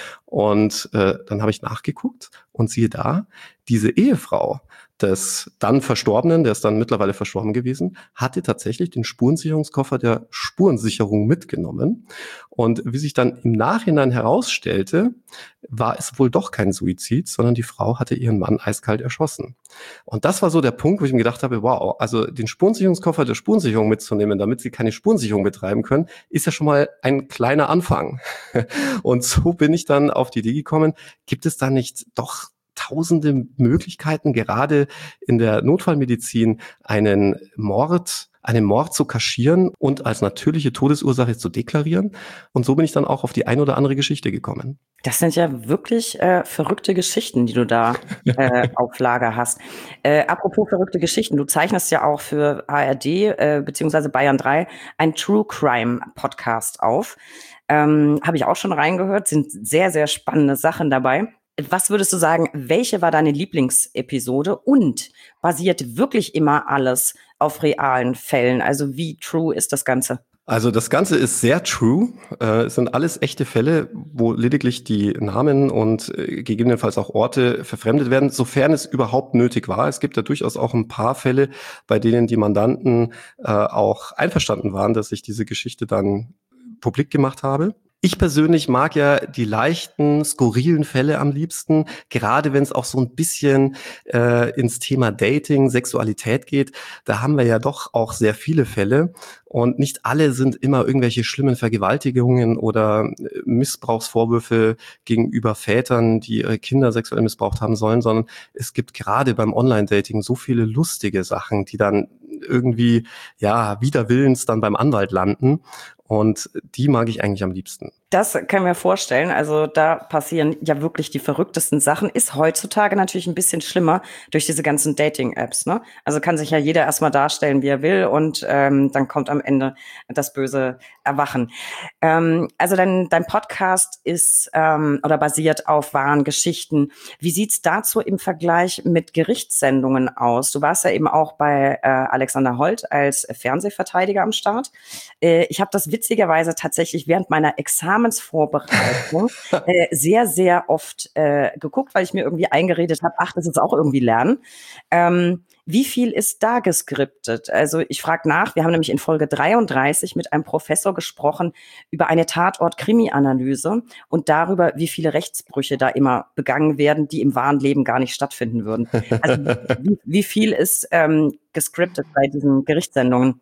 Und äh, dann habe ich nachgeguckt und siehe da, diese Ehefrau des dann Verstorbenen, der ist dann mittlerweile verstorben gewesen, hatte tatsächlich den Spurensicherungskoffer der Spurensicherung mitgenommen. Und wie sich dann im Nachhinein herausstellte, war es wohl doch kein Suizid, sondern die Frau hatte ihren Mann eiskalt erschossen. Und das war so der Punkt, wo ich mir gedacht habe, wow, also den Spurensicherungskoffer der Spurensicherung mitzunehmen, damit sie keine Spurensicherung betreiben können, ist ja schon mal ein kleiner Anfang. Und so bin ich dann auf die Idee gekommen, gibt es da nicht doch tausende Möglichkeiten, gerade in der Notfallmedizin einen Mord einen Mord zu kaschieren und als natürliche Todesursache zu deklarieren. Und so bin ich dann auch auf die ein oder andere Geschichte gekommen. Das sind ja wirklich äh, verrückte Geschichten, die du da äh, auf Lager hast. Äh, apropos verrückte Geschichten, du zeichnest ja auch für A R D äh, beziehungsweise Bayern drei einen True Crime Podcast auf. Ähm, Habe ich auch schon reingehört, sind sehr, sehr spannende Sachen dabei. Was würdest du sagen, welche war deine Lieblingsepisode und basiert wirklich immer alles auf realen Fällen? Also wie true ist das Ganze? Also das Ganze ist sehr true. Äh, es sind alles echte Fälle, wo lediglich die Namen und äh, gegebenenfalls auch Orte verfremdet werden, sofern es überhaupt nötig war. Es gibt ja durchaus auch ein paar Fälle, bei denen die Mandanten äh, auch einverstanden waren, dass ich diese Geschichte dann publik gemacht habe. Ich persönlich mag ja die leichten, skurrilen Fälle am liebsten, gerade wenn es auch so ein bisschen äh, ins Thema Dating, Sexualität geht. Da haben wir ja doch auch sehr viele Fälle und nicht alle sind immer irgendwelche schlimmen Vergewaltigungen oder Missbrauchsvorwürfe gegenüber Vätern, die ihre Kinder sexuell missbraucht haben sollen, sondern es gibt gerade beim Online-Dating so viele lustige Sachen, die dann irgendwie, ja, wider Willens dann beim Anwalt landen. Und die mag ich eigentlich am liebsten. Das kann ich mir vorstellen. Also da passieren ja wirklich die verrücktesten Sachen. Ist heutzutage natürlich ein bisschen schlimmer durch diese ganzen Dating-Apps, ne? Also kann sich ja jeder erstmal darstellen, wie er will, und ähm, dann kommt am Ende das böse Erwachen. Ähm, also dein, dein Podcast ist ähm, oder basiert auf wahren Geschichten. Wie sieht's dazu im Vergleich mit Gerichtssendungen aus? Du warst ja eben auch bei äh, Alexander Holt als Fernsehverteidiger am Start. Äh, ich habe das witzigerweise tatsächlich während meiner Examensvorbereitung äh, sehr, sehr oft äh, geguckt, weil ich mir irgendwie eingeredet habe, ach, das ist auch irgendwie Lernen. Ähm, wie viel ist da geskriptet? Also ich frage nach, wir haben nämlich in Folge dreiunddreißig mit einem Professor gesprochen über eine Tatort-Krimi-Analyse und darüber, wie viele Rechtsbrüche da immer begangen werden, die im wahren Leben gar nicht stattfinden würden. Also wie, wie viel ist ähm, geskriptet bei diesen Gerichtssendungen?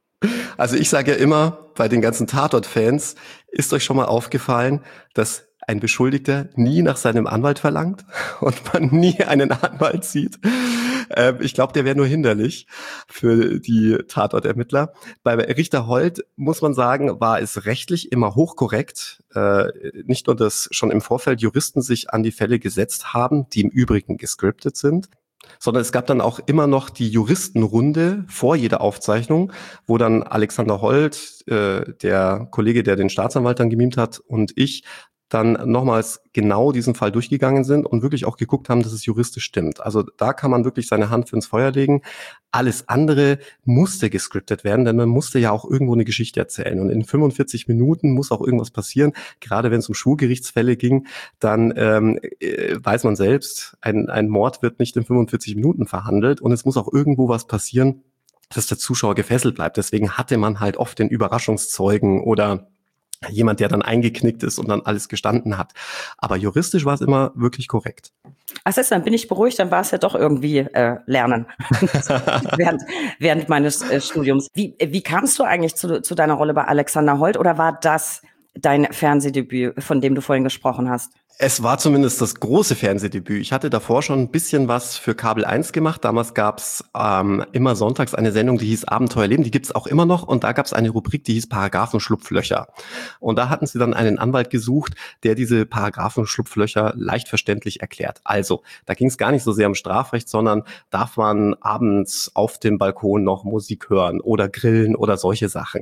Also ich sage ja immer, bei den ganzen Tatort-Fans, ist euch schon mal aufgefallen, dass ein Beschuldigter nie nach seinem Anwalt verlangt und man nie einen Anwalt sieht. Ähm, ich glaube, der wäre nur hinderlich für die Tatortermittler. Bei Richter Holt, muss man sagen, war es rechtlich immer hochkorrekt. Äh, nicht nur, dass schon im Vorfeld Juristen sich an die Fälle gesetzt haben, die im Übrigen gescriptet sind, sondern es gab dann auch immer noch die Juristenrunde vor jeder Aufzeichnung, wo dann Alexander Holt, äh, der Kollege, der den Staatsanwalt dann gemimt hat, und ich dann nochmals genau diesen Fall durchgegangen sind und wirklich auch geguckt haben, dass es juristisch stimmt. Also da kann man wirklich seine Hand ins Feuer legen. Alles andere musste gescriptet werden, denn man musste ja auch irgendwo eine Geschichte erzählen. Und in fünfundvierzig Minuten muss auch irgendwas passieren. Gerade wenn es um Schwurgerichtsfälle ging, dann ähm, äh, weiß man selbst, ein, ein Mord wird nicht in fünfundvierzig Minuten verhandelt und es muss auch irgendwo was passieren, dass der Zuschauer gefesselt bleibt. Deswegen hatte man halt oft den Überraschungszeugen oder jemand, der dann eingeknickt ist und dann alles gestanden hat. Aber juristisch war es immer wirklich korrekt. Ach, dann bin ich beruhigt, dann war es ja doch irgendwie äh, Lernen während, während meines äh, Studiums. Wie, wie kamst du eigentlich zu, zu deiner Rolle bei Alexander Holt oder war das dein Fernsehdebüt, von dem du vorhin gesprochen hast? Es war zumindest das große Fernsehdebüt. Ich hatte davor schon ein bisschen was für Kabel eins gemacht. Damals gab's ähm, immer sonntags eine Sendung, die hieß Abenteuerleben. Die gibt's auch immer noch. Und da gab's eine Rubrik, die hieß Paragraphenschlupflöcher. Und da hatten sie dann einen Anwalt gesucht, der diese Paragraphenschlupflöcher leicht verständlich erklärt. Also, da ging's gar nicht so sehr um Strafrecht, sondern darf man abends auf dem Balkon noch Musik hören oder grillen oder solche Sachen.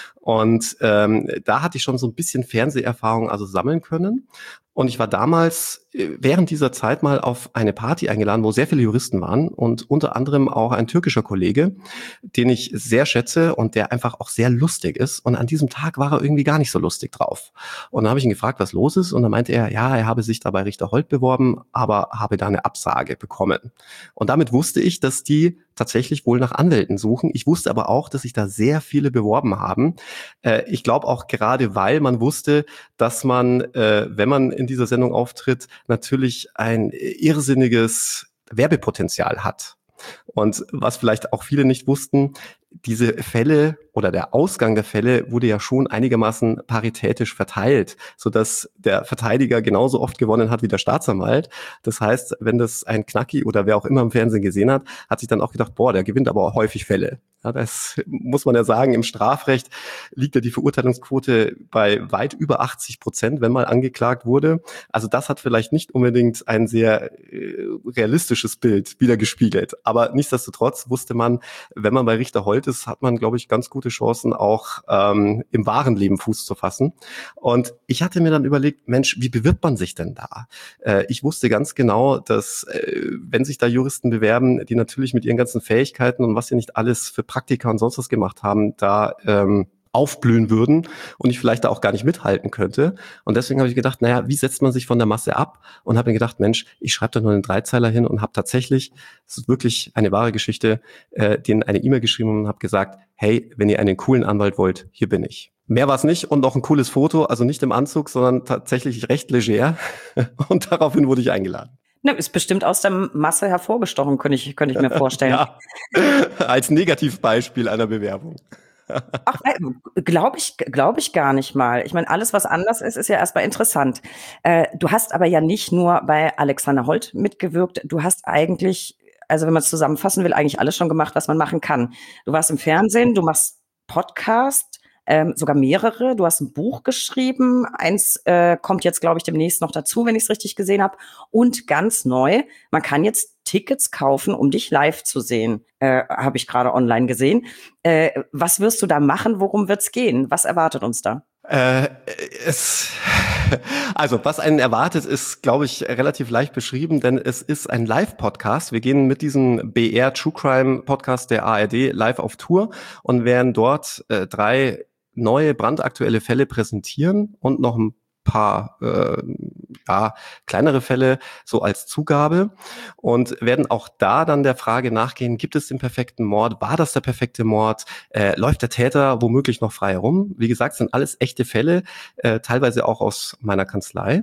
Und ähm, da hatte ich schon so ein bisschen Fernseherfahrung also sammeln können. Und ich war damals während dieser Zeit mal auf eine Party eingeladen, wo sehr viele Juristen waren und unter anderem auch ein türkischer Kollege, den ich sehr schätze und der einfach auch sehr lustig ist. Und an diesem Tag war er irgendwie gar nicht so lustig drauf. Und dann habe ich ihn gefragt, was los ist. Und dann meinte er, ja, er habe sich da bei Richter Holt beworben, aber habe da eine Absage bekommen. Und damit wusste ich, dass die tatsächlich wohl nach Anwälten suchen. Ich wusste aber auch, dass sich da sehr viele beworben haben. Äh, ich glaube auch gerade, weil man wusste, dass man, äh, wenn man in dieser Sendung auftritt, natürlich ein irrsinniges Werbepotenzial hat. Und was vielleicht auch viele nicht wussten, diese Fälle oder der Ausgang der Fälle wurde ja schon einigermaßen paritätisch verteilt, sodass der Verteidiger genauso oft gewonnen hat wie der Staatsanwalt. Das heißt, wenn das ein Knacki oder wer auch immer im Fernsehen gesehen hat, hat sich dann auch gedacht, boah, der gewinnt aber auch häufig Fälle. Ja, das muss man ja sagen, im Strafrecht liegt ja die Verurteilungsquote bei weit über achtzig Prozent, wenn mal angeklagt wurde. Also das hat vielleicht nicht unbedingt ein sehr äh, realistisches Bild wiedergespiegelt. Aber nichtsdestotrotz wusste man, wenn man bei Richter Holt ist, hat man, glaube ich, ganz gute Chancen, auch ähm, im wahren Leben Fuß zu fassen. Und ich hatte mir dann überlegt, Mensch, wie bewirbt man sich denn da? Äh, ich wusste ganz genau, dass äh, wenn sich da Juristen bewerben, die natürlich mit ihren ganzen Fähigkeiten und was sie nicht alles für Praktika und sonst was gemacht haben, da ähm, aufblühen würden und ich vielleicht da auch gar nicht mithalten könnte. Und deswegen habe ich gedacht, naja, wie setzt man sich von der Masse ab? Und habe mir gedacht, Mensch, ich schreibe da nur einen Dreizeiler hin und habe tatsächlich, das ist wirklich eine wahre Geschichte, äh, denen eine E-Mail geschrieben und habe gesagt, hey, wenn ihr einen coolen Anwalt wollt, hier bin ich. Mehr war es nicht und noch ein cooles Foto, also nicht im Anzug, sondern tatsächlich recht leger. Und daraufhin wurde ich eingeladen. Ne, ist bestimmt aus der Masse hervorgestochen, könnte ich, könnte ich mir vorstellen. Ja, als Negativbeispiel einer Bewerbung. Ach, glaube ich, glaube ich gar nicht mal. Ich meine, alles, was anders ist, ist ja erstmal interessant. Äh, du hast aber ja nicht nur bei Alexander Holt mitgewirkt, du hast eigentlich, also wenn man es zusammenfassen will, eigentlich alles schon gemacht, was man machen kann. Du warst im Fernsehen, du machst Podcast, ähm, sogar mehrere. Du hast ein Buch geschrieben. Eins äh, kommt jetzt, glaube ich, demnächst noch dazu, wenn ich es richtig gesehen habe. Und ganz neu, man kann jetzt Tickets kaufen, um dich live zu sehen. Äh, habe ich gerade online gesehen. Äh, was wirst du da machen? Worum wird's gehen? Was erwartet uns da? Äh, es, also was einen erwartet, ist, glaube ich, relativ leicht beschrieben, denn es ist ein Live-Podcast. Wir gehen mit diesem B R True Crime Podcast der A R D live auf Tour und werden dort äh, drei neue brandaktuelle Fälle präsentieren und noch ein paar äh, ja, kleinere Fälle so als Zugabe und werden auch da dann der Frage nachgehen, gibt es den perfekten Mord? War das der perfekte Mord? Äh, läuft der Täter womöglich noch frei herum? Wie gesagt, sind alles echte Fälle, äh, teilweise auch aus meiner Kanzlei.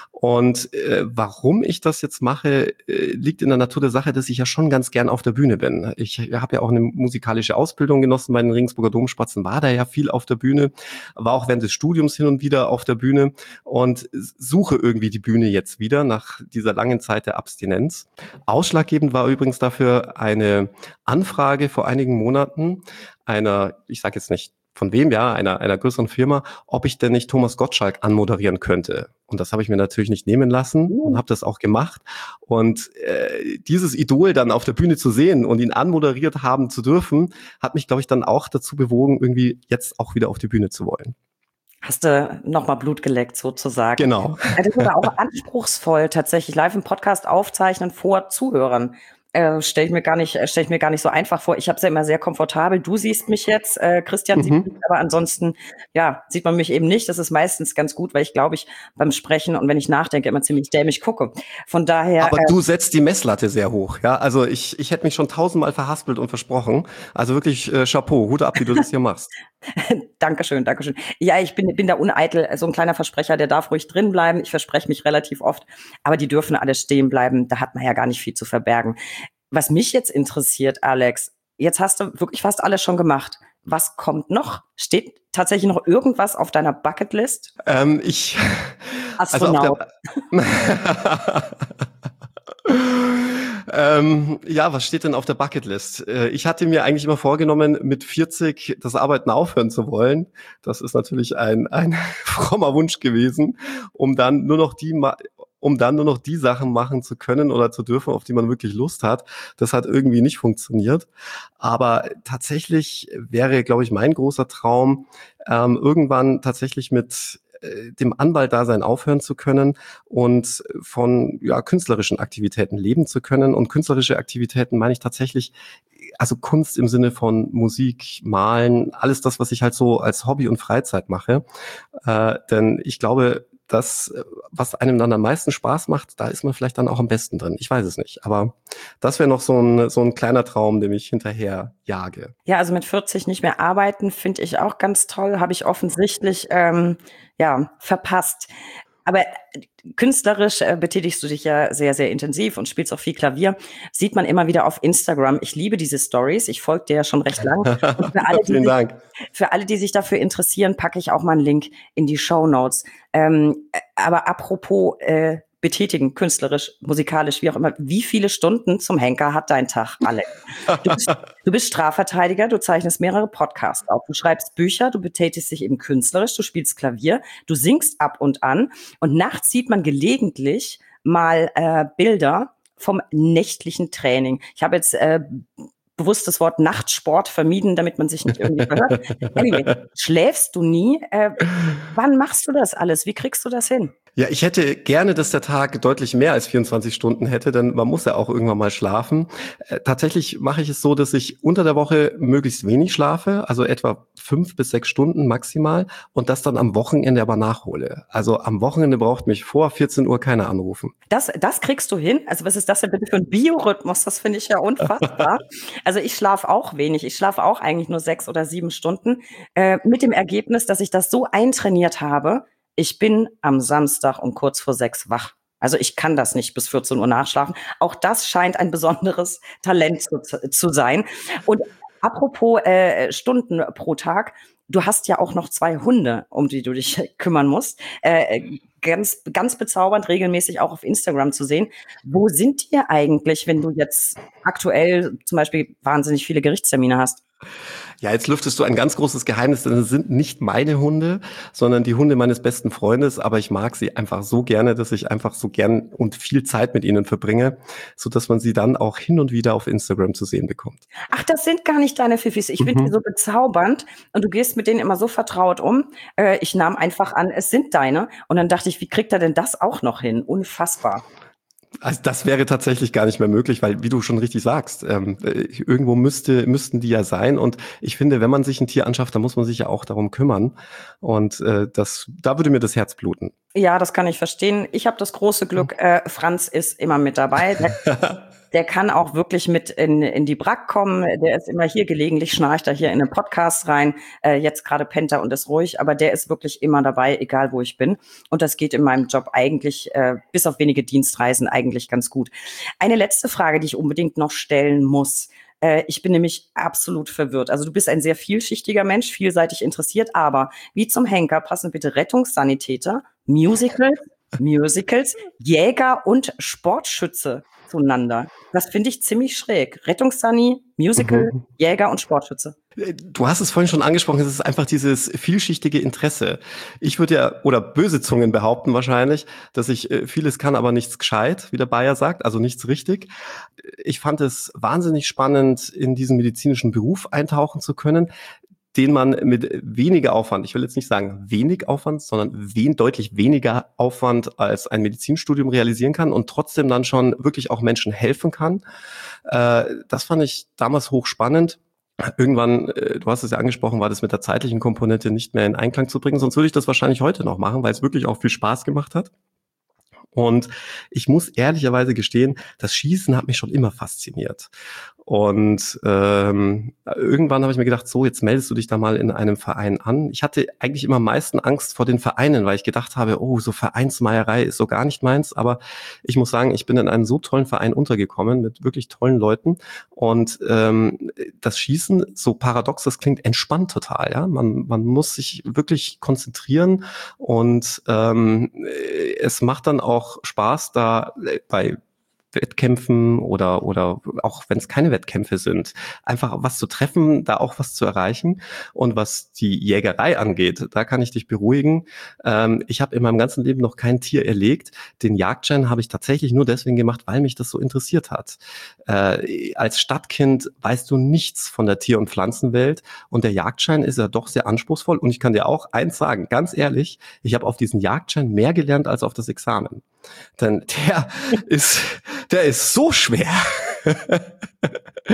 Und äh, warum ich das jetzt mache, äh, liegt in der Natur der Sache, dass ich ja schon ganz gern auf der Bühne bin. Ich habe ja auch eine musikalische Ausbildung genossen bei den Regensburger Domspatzen, war da ja viel auf der Bühne, war auch während des Studiums hin und wieder auf der Bühne und suche irgendwie die Bühne jetzt wieder nach dieser langen Zeit der Abstinenz. Ausschlaggebend war übrigens dafür eine Anfrage vor einigen Monaten einer, ich sage jetzt nicht von wem, ja, einer, einer größeren Firma, ob ich denn nicht Thomas Gottschalk anmoderieren könnte. Und das habe ich mir natürlich nicht nehmen lassen und habe das auch gemacht. Und äh, dieses Idol dann auf der Bühne zu sehen und ihn anmoderiert haben zu dürfen, hat mich, glaube ich, dann auch dazu bewogen, irgendwie jetzt auch wieder auf die Bühne zu wollen. Hast du nochmal Blut geleckt, sozusagen. Genau. Das ist aber auch anspruchsvoll, tatsächlich live im Podcast aufzeichnen vor Zuhörern. Äh, stelle ich mir gar nicht, stelle ich mir gar nicht so einfach vor. Ich habe es ja immer sehr komfortabel. Du siehst mich jetzt, äh, Christian sieht Mhm. mich, aber ansonsten, ja, sieht man mich eben nicht. Das ist meistens ganz gut, weil ich, glaube ich, beim Sprechen und wenn ich nachdenke, immer ziemlich dämlich gucke. Von daher. Aber äh, du setzt die Messlatte sehr hoch, ja. Also ich, ich hätte mich schon tausendmal verhaspelt und versprochen. Also wirklich äh, Chapeau, Hut ab, wie du das hier machst. Dankeschön, Dankeschön. Ja, ich bin, bin da uneitel, so ein kleiner Versprecher, der darf ruhig drin bleiben. Ich verspreche mich relativ oft, aber die dürfen alle stehen bleiben. Da hat man ja gar nicht viel zu verbergen. Was mich jetzt interessiert, Alex, jetzt hast du wirklich fast alles schon gemacht. Was kommt noch? Steht tatsächlich noch irgendwas auf deiner Bucketlist? Ähm, ich, Astronaut. Also ähm, ja, was steht denn auf der Bucketlist? Äh, ich hatte mir eigentlich immer vorgenommen, mit vierzig das Arbeiten aufhören zu wollen. Das ist natürlich ein, ein frommer Wunsch gewesen, um dann nur noch die ma- um dann nur noch die Sachen machen zu können oder zu dürfen, auf die man wirklich Lust hat. Das hat irgendwie nicht funktioniert. Aber tatsächlich wäre, glaube ich, mein großer Traum, ähm, irgendwann tatsächlich mit äh, dem Anwaltdasein aufhören zu können und von ja, künstlerischen Aktivitäten leben zu können. Und künstlerische Aktivitäten meine ich tatsächlich, also Kunst im Sinne von Musik, Malen, alles das, was ich halt so als Hobby und Freizeit mache. Äh, denn ich glaube, das, was einem dann am meisten Spaß macht, da ist man vielleicht dann auch am besten drin. Ich weiß es nicht. Aber das wäre noch so ein, so ein kleiner Traum, dem ich hinterher jage. Ja, also mit vierzig nicht mehr arbeiten, finde ich auch ganz toll. Habe ich offensichtlich ähm, ja verpasst. Aber künstlerisch äh, betätigst du dich ja sehr, sehr intensiv und spielst auch viel Klavier. Sieht man immer wieder auf Instagram. Ich liebe diese Stories. Ich folge dir ja schon recht lang. Und für alle, die Vielen sich, Dank. für alle, die sich dafür interessieren, packe ich auch mal einen Link in die Shownotes. Ähm, aber apropos äh, betätigen, künstlerisch, musikalisch, wie auch immer, wie viele Stunden zum Henker hat dein Tag, Alex? Du bist, du bist Strafverteidiger, du zeichnest mehrere Podcasts auf, du schreibst Bücher, du betätigst dich eben künstlerisch, du spielst Klavier, du singst ab und an und nachts sieht man gelegentlich mal äh, Bilder vom nächtlichen Training. Ich habe jetzt äh, bewusst das Wort Nachtsport vermieden, damit man sich nicht irgendwie verhört. Anyway, schläfst du nie? Äh, wann machst du das alles? Wie kriegst du das hin? Ja, ich hätte gerne, dass der Tag deutlich mehr als vierundzwanzig Stunden hätte, denn man muss ja auch irgendwann mal schlafen. Äh, tatsächlich mache ich es so, dass ich unter der Woche möglichst wenig schlafe, also etwa fünf bis sechs Stunden maximal, und das dann am Wochenende aber nachhole. Also am Wochenende braucht mich vor vierzehn Uhr keiner anrufen. Das, das kriegst du hin? Also was ist das denn bitte für ein Biorhythmus? Das finde ich ja unfassbar. Also ich schlafe auch wenig. Ich schlafe auch eigentlich nur sechs oder sieben Stunden. Äh, mit dem Ergebnis, dass ich das so eintrainiert habe, ich bin am Samstag um kurz vor sechs wach. Also ich kann das nicht bis vierzehn Uhr nachschlafen. Auch das scheint ein besonderes Talent zu, zu sein. Und apropos äh, Stunden pro Tag, du hast ja auch noch zwei Hunde, um die du dich kümmern musst. Äh, ganz, ganz bezaubernd, regelmäßig auch auf Instagram zu sehen. Wo sind die eigentlich, wenn du jetzt aktuell zum Beispiel wahnsinnig viele Gerichtstermine hast? Ja, jetzt lüftest du ein ganz großes Geheimnis, denn es sind nicht meine Hunde, sondern die Hunde meines besten Freundes, aber ich mag sie einfach so gerne, dass ich einfach so gern und viel Zeit mit ihnen verbringe, so dass man sie dann auch hin und wieder auf Instagram zu sehen bekommt. Ach, das sind gar nicht deine Fiffis. Ich finde die Mhm. so bezaubernd und du gehst mit denen immer so vertraut um. Äh, ich nahm einfach an, es sind deine. Und dann dachte ich, wie kriegt er denn das auch noch hin? Unfassbar. Also das wäre tatsächlich gar nicht mehr möglich, weil, wie du schon richtig sagst, ähm, äh, irgendwo müsste, müssten die ja sein. Und ich finde, wenn man sich ein Tier anschafft, dann muss man sich ja auch darum kümmern. Und äh, das, da würde mir das Herz bluten. Ja, das kann ich verstehen. Ich habe das große Glück, äh, Franz ist immer mit dabei. Der, der kann auch wirklich mit in, in die Brack kommen. Der ist immer hier, gelegentlich schnarcht er hier in den Podcast rein. Äh, jetzt gerade pennt er und ist ruhig, aber der ist wirklich immer dabei, egal wo ich bin. Und das geht in meinem Job eigentlich, äh, bis auf wenige Dienstreisen, eigentlich ganz gut. Eine letzte Frage, die ich unbedingt noch stellen muss. Äh, ich bin nämlich absolut verwirrt. Also du bist ein sehr vielschichtiger Mensch, vielseitig interessiert, aber wie zum Henker passen bitte Rettungssanitäter, Musicals, Musicals, Jäger und Sportschütze zueinander? Das finde ich ziemlich schräg. Rettungssani, Musical, Mhm. Jäger und Sportschütze. Du hast es vorhin schon angesprochen, es ist einfach dieses vielschichtige Interesse. Ich würde ja, oder böse Zungen behaupten wahrscheinlich, dass ich äh, vieles kann, aber nichts gescheit, wie der Bayer sagt, also nichts richtig. Ich fand es wahnsinnig spannend, in diesen medizinischen Beruf eintauchen zu können, den man mit weniger Aufwand, ich will jetzt nicht sagen wenig Aufwand, sondern wen, deutlich weniger Aufwand als ein Medizinstudium realisieren kann und trotzdem dann schon wirklich auch Menschen helfen kann. Äh, das fand ich damals hochspannend. Irgendwann, äh, du hast es ja angesprochen, war das mit der zeitlichen Komponente nicht mehr in Einklang zu bringen, sonst würde ich das wahrscheinlich heute noch machen, weil es wirklich auch viel Spaß gemacht hat. Und ich muss ehrlicherweise gestehen, das Schießen hat mich schon immer fasziniert. Und ähm, irgendwann habe ich mir gedacht, so, jetzt meldest du dich da mal in einem Verein an. Ich hatte eigentlich immer am meisten Angst vor den Vereinen, weil ich gedacht habe, oh, so Vereinsmeierei ist so gar nicht meins. Aber ich muss sagen, ich bin in einem so tollen Verein untergekommen mit wirklich tollen Leuten. Und ähm, das Schießen, so paradox das klingt, entspannt total. Ja, man man muss sich wirklich konzentrieren und ähm, es macht dann auch Spaß, da bei Wettkämpfen oder oder auch wenn es keine Wettkämpfe sind, einfach was zu treffen, da auch was zu erreichen. Und was die Jägerei angeht, da kann ich dich beruhigen. Ähm, ich habe in meinem ganzen Leben noch kein Tier erlegt. Den Jagdschein habe ich tatsächlich nur deswegen gemacht, weil mich das so interessiert hat. Äh, als Stadtkind weißt du nichts von der Tier- und Pflanzenwelt und der Jagdschein ist ja doch sehr anspruchsvoll. Und ich kann dir auch eins sagen, ganz ehrlich, ich habe auf diesen Jagdschein mehr gelernt als auf das Examen. Denn der ist, der ist so schwer.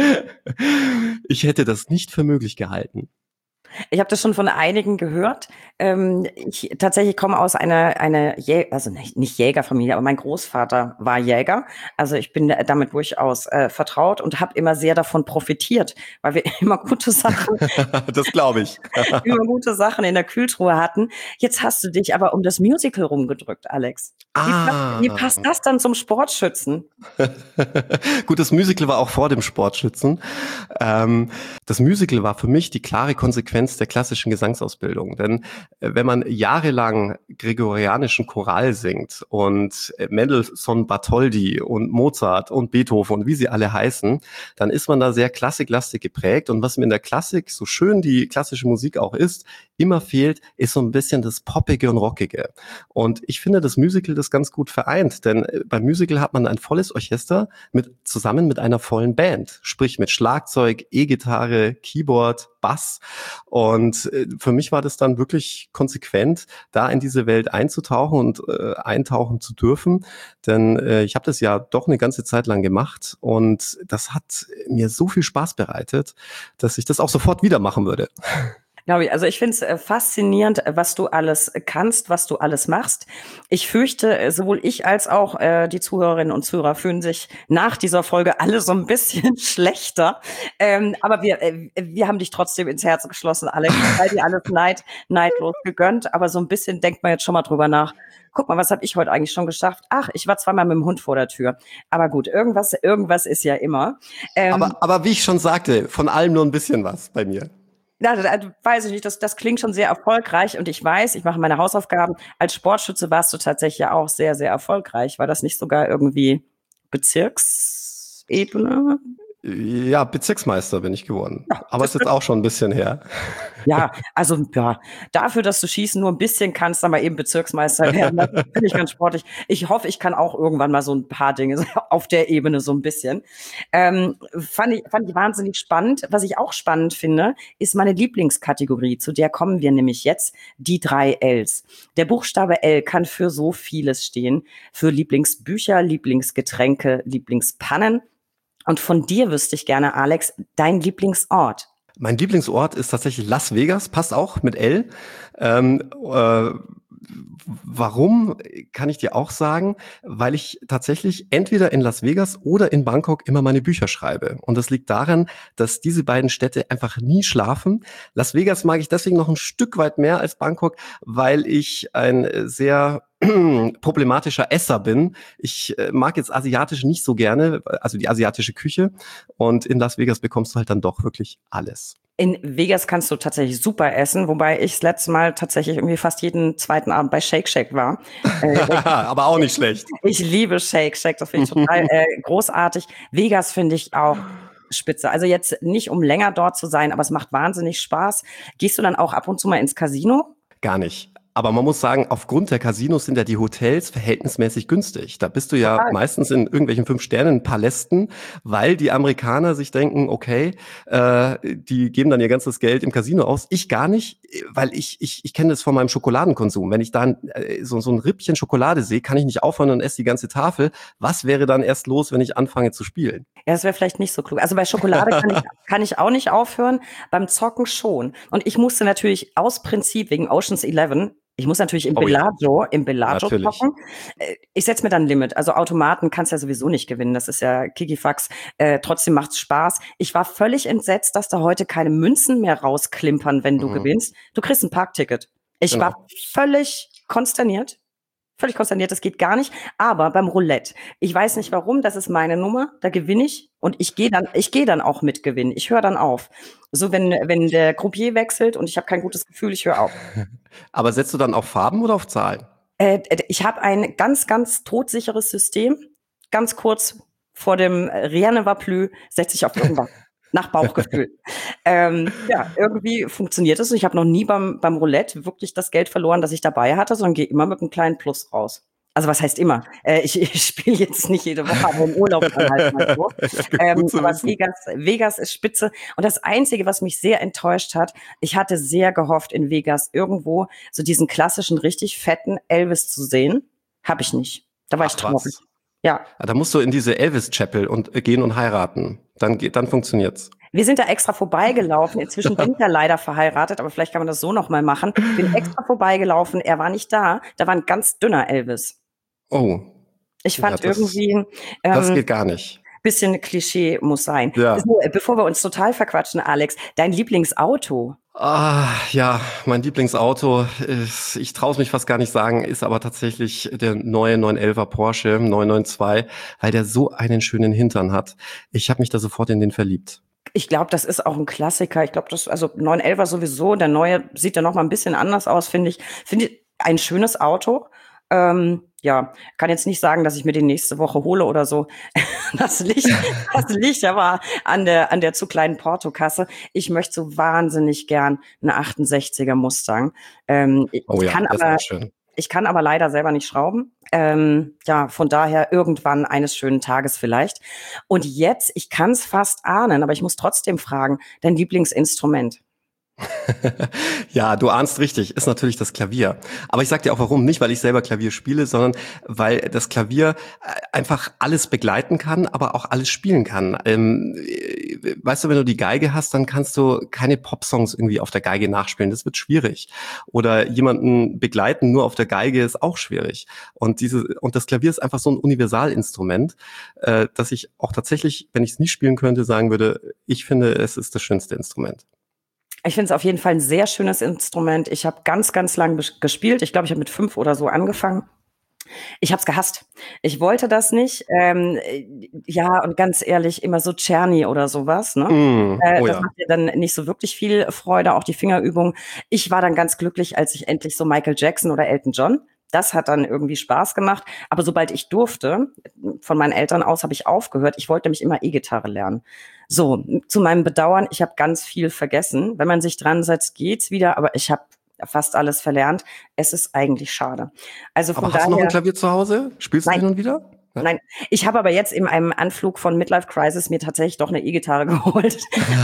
Ich hätte das nicht für möglich gehalten. Ich habe das schon von einigen gehört, Ähm, ich tatsächlich komme aus einer, einer Jä also nicht, nicht Jägerfamilie, aber mein Großvater war Jäger. Also ich bin damit durchaus äh, vertraut und habe immer sehr davon profitiert, weil wir immer gute Sachen, Das glaube ich. immer gute Sachen in der Kühltruhe hatten. Jetzt hast du dich aber um das Musical rumgedrückt, Alex. Wie passt, wie Ah. passt das dann zum Sportschützen? Gut, das Musical war auch vor dem Sportschützen. Ähm, das Musical war für mich die klare Konsequenz der klassischen Gesangsausbildung. Denn äh, wenn man jahrelang gregorianischen Choral singt und äh, Mendelssohn, Bartholdy und Mozart und Beethoven und wie sie alle heißen, dann ist man da sehr klassiklastig geprägt. Und was mir in der Klassik, so schön die klassische Musik auch ist, immer fehlt, ist so ein bisschen das Poppige und Rockige. Und ich finde, das Musical das ganz gut vereint, denn äh, beim Musical hat man ein volles Orchester mit, zusammen mit einer vollen Band, sprich mit Schlagzeug, E-Gitarre, Keyboard, Bass. Und äh, für mich war das dann wirklich konsequent, da in diese Welt einzutauchen und äh, eintauchen zu dürfen, denn äh, ich habe das ja doch eine ganze Zeit lang gemacht und das hat mir so viel Spaß bereitet, dass ich das auch sofort wieder machen würde. Glaube ich. Also ich finde es äh, faszinierend, äh, was du alles kannst, was du alles machst. Ich fürchte, äh, sowohl ich als auch äh, die Zuhörerinnen und Zuhörer fühlen sich nach dieser Folge alle so ein bisschen schlechter. Ähm, aber wir, äh, wir haben dich trotzdem ins Herz geschlossen, Alex. Sei dir alles neid, neidlos gegönnt. Aber so ein bisschen denkt man jetzt schon mal drüber nach. Guck mal, was habe ich heute eigentlich schon geschafft? Ach, ich war zweimal mit dem Hund vor der Tür. Aber gut, irgendwas, irgendwas ist ja immer. Ähm, Aber, aber wie ich schon sagte, von allem nur ein bisschen was bei mir. Ja, da, da weiß ich nicht, das, das klingt schon sehr erfolgreich und ich weiß, ich mache meine Hausaufgaben. Als Sportschütze warst du tatsächlich ja auch sehr, sehr erfolgreich. War das nicht sogar irgendwie Bezirksebene? Ja, Bezirksmeister bin ich geworden. Ja, Aber das, ist jetzt auch schon ein bisschen her. ja, also ja, dafür, dass du schießen nur ein bisschen kannst, dann mal eben Bezirksmeister werden, das finde ich ganz sportlich. Ich hoffe, ich kann auch irgendwann mal so ein paar Dinge auf der Ebene so ein bisschen. Ähm, fand ich, fand ich wahnsinnig spannend. Was ich auch spannend finde, ist meine Lieblingskategorie. Zu der kommen wir nämlich jetzt, die drei Ls. Der Buchstabe L kann für so vieles stehen. Für Lieblingsbücher, Lieblingsgetränke, Lieblingspannen. Und von dir wüsste ich gerne, Alex, dein Lieblingsort. Mein Lieblingsort ist tatsächlich Las Vegas, passt auch mit L. Ähm, äh, warum, kann ich dir auch sagen, weil ich tatsächlich entweder in Las Vegas oder in Bangkok immer meine Bücher schreibe. Und das liegt daran, dass diese beiden Städte einfach nie schlafen. Las Vegas mag ich deswegen noch ein Stück weit mehr als Bangkok, weil ich ein sehr problematischer Esser bin. Ich äh, mag jetzt asiatisch nicht so gerne, also die asiatische Küche. Und in Las Vegas bekommst du halt dann doch wirklich alles. In Vegas kannst du tatsächlich super essen, wobei ich das letzte Mal tatsächlich irgendwie fast jeden zweiten Abend bei Shake Shack war. Äh, Aber auch nicht schlecht. ich liebe Shake Shack, das finde ich total äh, großartig. Vegas finde ich auch spitze. Also jetzt nicht, um länger dort zu sein, aber es macht wahnsinnig Spaß. Gehst du dann auch ab und zu mal ins Casino? Gar nicht. Aber man muss sagen, aufgrund der Casinos sind ja die Hotels verhältnismäßig günstig. Da bist du ja Total. meistens in irgendwelchen Fünf-Sternen-Palästen, weil die Amerikaner sich denken, okay, äh, die geben dann ihr ganzes Geld im Casino aus. Ich gar nicht, weil ich ich ich kenne das von meinem Schokoladenkonsum. Wenn ich dann äh, so so ein Rippchen Schokolade sehe, kann ich nicht aufhören und esse die ganze Tafel. Was wäre dann erst los, wenn ich anfange zu spielen? Ja, das wäre vielleicht nicht so klug. Also bei Schokolade kann ich, kann ich auch nicht aufhören, beim Zocken schon. Und ich musste natürlich aus Prinzip wegen Ocean's Eleven, ich muss natürlich im Oh ja, Bellagio, im Bellagio natürlich. zocken. Äh, Ich setze mir dann ein Limit. Also Automaten kannst ja sowieso nicht gewinnen. Das ist ja Kikifax. Äh, trotzdem macht's Spaß. Ich war völlig entsetzt, dass da heute keine Münzen mehr rausklimpern, wenn du Mhm, gewinnst. Du kriegst ein Parkticket. Ich genau. war völlig konsterniert. Völlig konsterniert, das geht gar nicht. Aber beim Roulette, ich weiß nicht warum, das ist meine Nummer, da gewinne ich und ich gehe dann, ich gehe dann auch mit gewinnen. Ich höre dann auf. So, wenn, wenn der Croupier wechselt und ich habe kein gutes Gefühl, ich höre auf. Aber setzt du dann auf Farben oder auf Zahlen? Äh, ich habe ein ganz, ganz todsicheres System. Ganz kurz vor dem Rien ne va plus setze ich auf irgendwas. Nach Bauchgefühl. ähm, ja, irgendwie funktioniert es. Ich habe noch nie beim, beim Roulette wirklich das Geld verloren, das ich dabei hatte, sondern gehe immer mit einem kleinen Plus raus. Also was heißt immer? Äh, ich ich spiele jetzt nicht jede Woche, aber im Urlaub dann halt mal so. Ja, gut Ähm, zu aber wissen. Vegas, Vegas ist spitze. Und das Einzige, was mich sehr enttäuscht hat, ich hatte sehr gehofft, in Vegas irgendwo so diesen klassischen, richtig fetten Elvis zu sehen. Habe ich nicht. Da war ich Ach traurig. was. Ja. Ja, da musst du in diese Elvis Chapel und äh, gehen und heiraten. Dann geht, dann funktioniert's. Wir sind da extra vorbeigelaufen. Inzwischen bin ich ja leider verheiratet, aber vielleicht kann man das so nochmal machen. Bin extra vorbeigelaufen, er war nicht da. Da war ein ganz dünner Elvis. Oh. Ich fand ja, das, irgendwie... Ähm, das geht gar nicht. Bisschen Klischee muss sein. Ja. So, bevor wir uns total verquatschen, Alex, dein Lieblingsauto? Ah, ja, mein Lieblingsauto, ist, ich traue es mich fast gar nicht sagen, ist aber tatsächlich der neue neun elfer Porsche neun neun zwei, weil der so einen schönen Hintern hat. Ich habe mich da sofort in den verliebt. Ich glaube, das ist auch ein Klassiker. Ich glaube, das, also neun elfer sowieso, der neue sieht ja noch mal ein bisschen anders aus, finde ich. Finde ich ein schönes Auto. Ähm, ja, kann jetzt nicht sagen, dass ich mir den nächste Woche hole oder so. Das liegt, das liegt aber an der, an der zu kleinen Portokasse. Ich möchte so wahnsinnig gern eine achtundsechziger Mustang. Ähm, ich oh ja, kann das aber, ist auch schön. Ich kann aber leider selber nicht schrauben. Ähm, ja, von daher irgendwann eines schönen Tages vielleicht. Und jetzt, ich kann es fast ahnen, aber ich muss trotzdem fragen, dein Lieblingsinstrument? Ja, du ahnst richtig, ist natürlich das Klavier. Aber ich sag dir auch warum, nicht weil ich selber Klavier spiele, sondern weil das Klavier einfach alles begleiten kann, aber auch alles spielen kann. Ähm, weißt du, wenn du die Geige hast, dann kannst du keine Popsongs irgendwie auf der Geige nachspielen, das wird schwierig. Oder jemanden begleiten nur auf der Geige ist auch schwierig. Und diese und das Klavier ist einfach so ein Universalinstrument, äh, dass ich auch tatsächlich, wenn ich es nie spielen könnte, sagen würde, ich finde, es ist das schönste Instrument. Ich finde es auf jeden Fall ein sehr schönes Instrument. Ich habe ganz, ganz lang gespielt. Ich glaube, ich habe mit fünf oder so angefangen. Ich habe es gehasst. Ich wollte das nicht. Ähm, ja, und ganz ehrlich, immer so Czerny oder sowas. Ne? Mm, äh, oh das ja. macht mir dann nicht so wirklich viel Freude, auch die Fingerübung. Ich war dann ganz glücklich, als ich endlich so Michael Jackson oder Elton John. Das hat dann irgendwie Spaß gemacht. Aber sobald ich durfte, von meinen Eltern aus habe ich aufgehört. Ich wollte nämlich immer E-Gitarre lernen. So, zu meinem Bedauern, ich habe ganz viel vergessen. Wenn man sich dran setzt, geht's wieder. Aber ich habe fast alles verlernt. Es ist eigentlich schade. Also von Aber hast daher, du noch ein Klavier zu Hause? Spielst du Nein. hin und wieder? Ja. Nein, ich habe aber jetzt in einem Anflug von Midlife Crisis mir tatsächlich doch eine E-Gitarre geholt.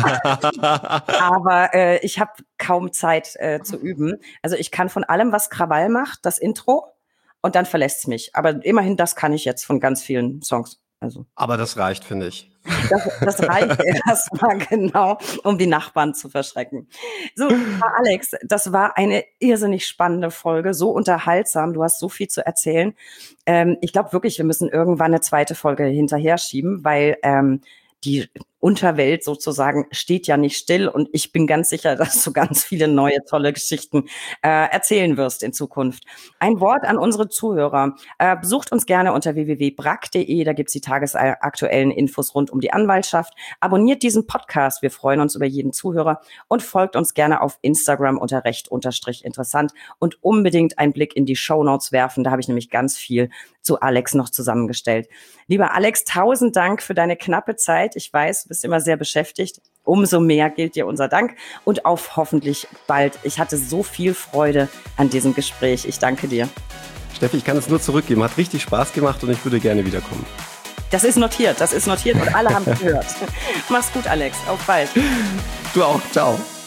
Aber äh, ich habe kaum Zeit äh, zu üben. Also ich kann von allem, was Krawall macht, das Intro, und dann verlässt es mich. Aber immerhin, das kann ich jetzt von ganz vielen Songs. Also Aber das reicht, finde ich. das, das reicht erstmal genau, um die Nachbarn zu verschrecken. So, Alex, das war eine irrsinnig spannende Folge, so unterhaltsam. Du hast so viel zu erzählen. Ähm, ich glaube wirklich, wir müssen irgendwann eine zweite Folge hinterher schieben, weil ähm, die Unterwelt sozusagen steht ja nicht still, und ich bin ganz sicher, dass du ganz viele neue, tolle Geschichten äh, erzählen wirst in Zukunft. Ein Wort an unsere Zuhörer. Äh, besucht uns gerne unter w w w punkt brack punkt de, da gibt's die tagesaktuellen Infos rund um die Anwaltschaft. Abonniert diesen Podcast, wir freuen uns über jeden Zuhörer, und folgt uns gerne auf Instagram unter recht unterstrich interessant und unbedingt einen Blick in die Shownotes werfen, da habe ich nämlich ganz viel zu Alex noch zusammengestellt. Lieber Alex, tausend Dank für deine knappe Zeit. Ich weiß, du bist immer sehr beschäftigt. Umso mehr gilt dir unser Dank und auf hoffentlich bald. Ich hatte so viel Freude an diesem Gespräch. Ich danke dir. Steffi, ich kann es nur zurückgeben. Hat richtig Spaß gemacht und ich würde gerne wiederkommen. Das ist notiert, das ist notiert und alle haben gehört. Mach's gut, Alex. Auf bald. Du auch. Ciao.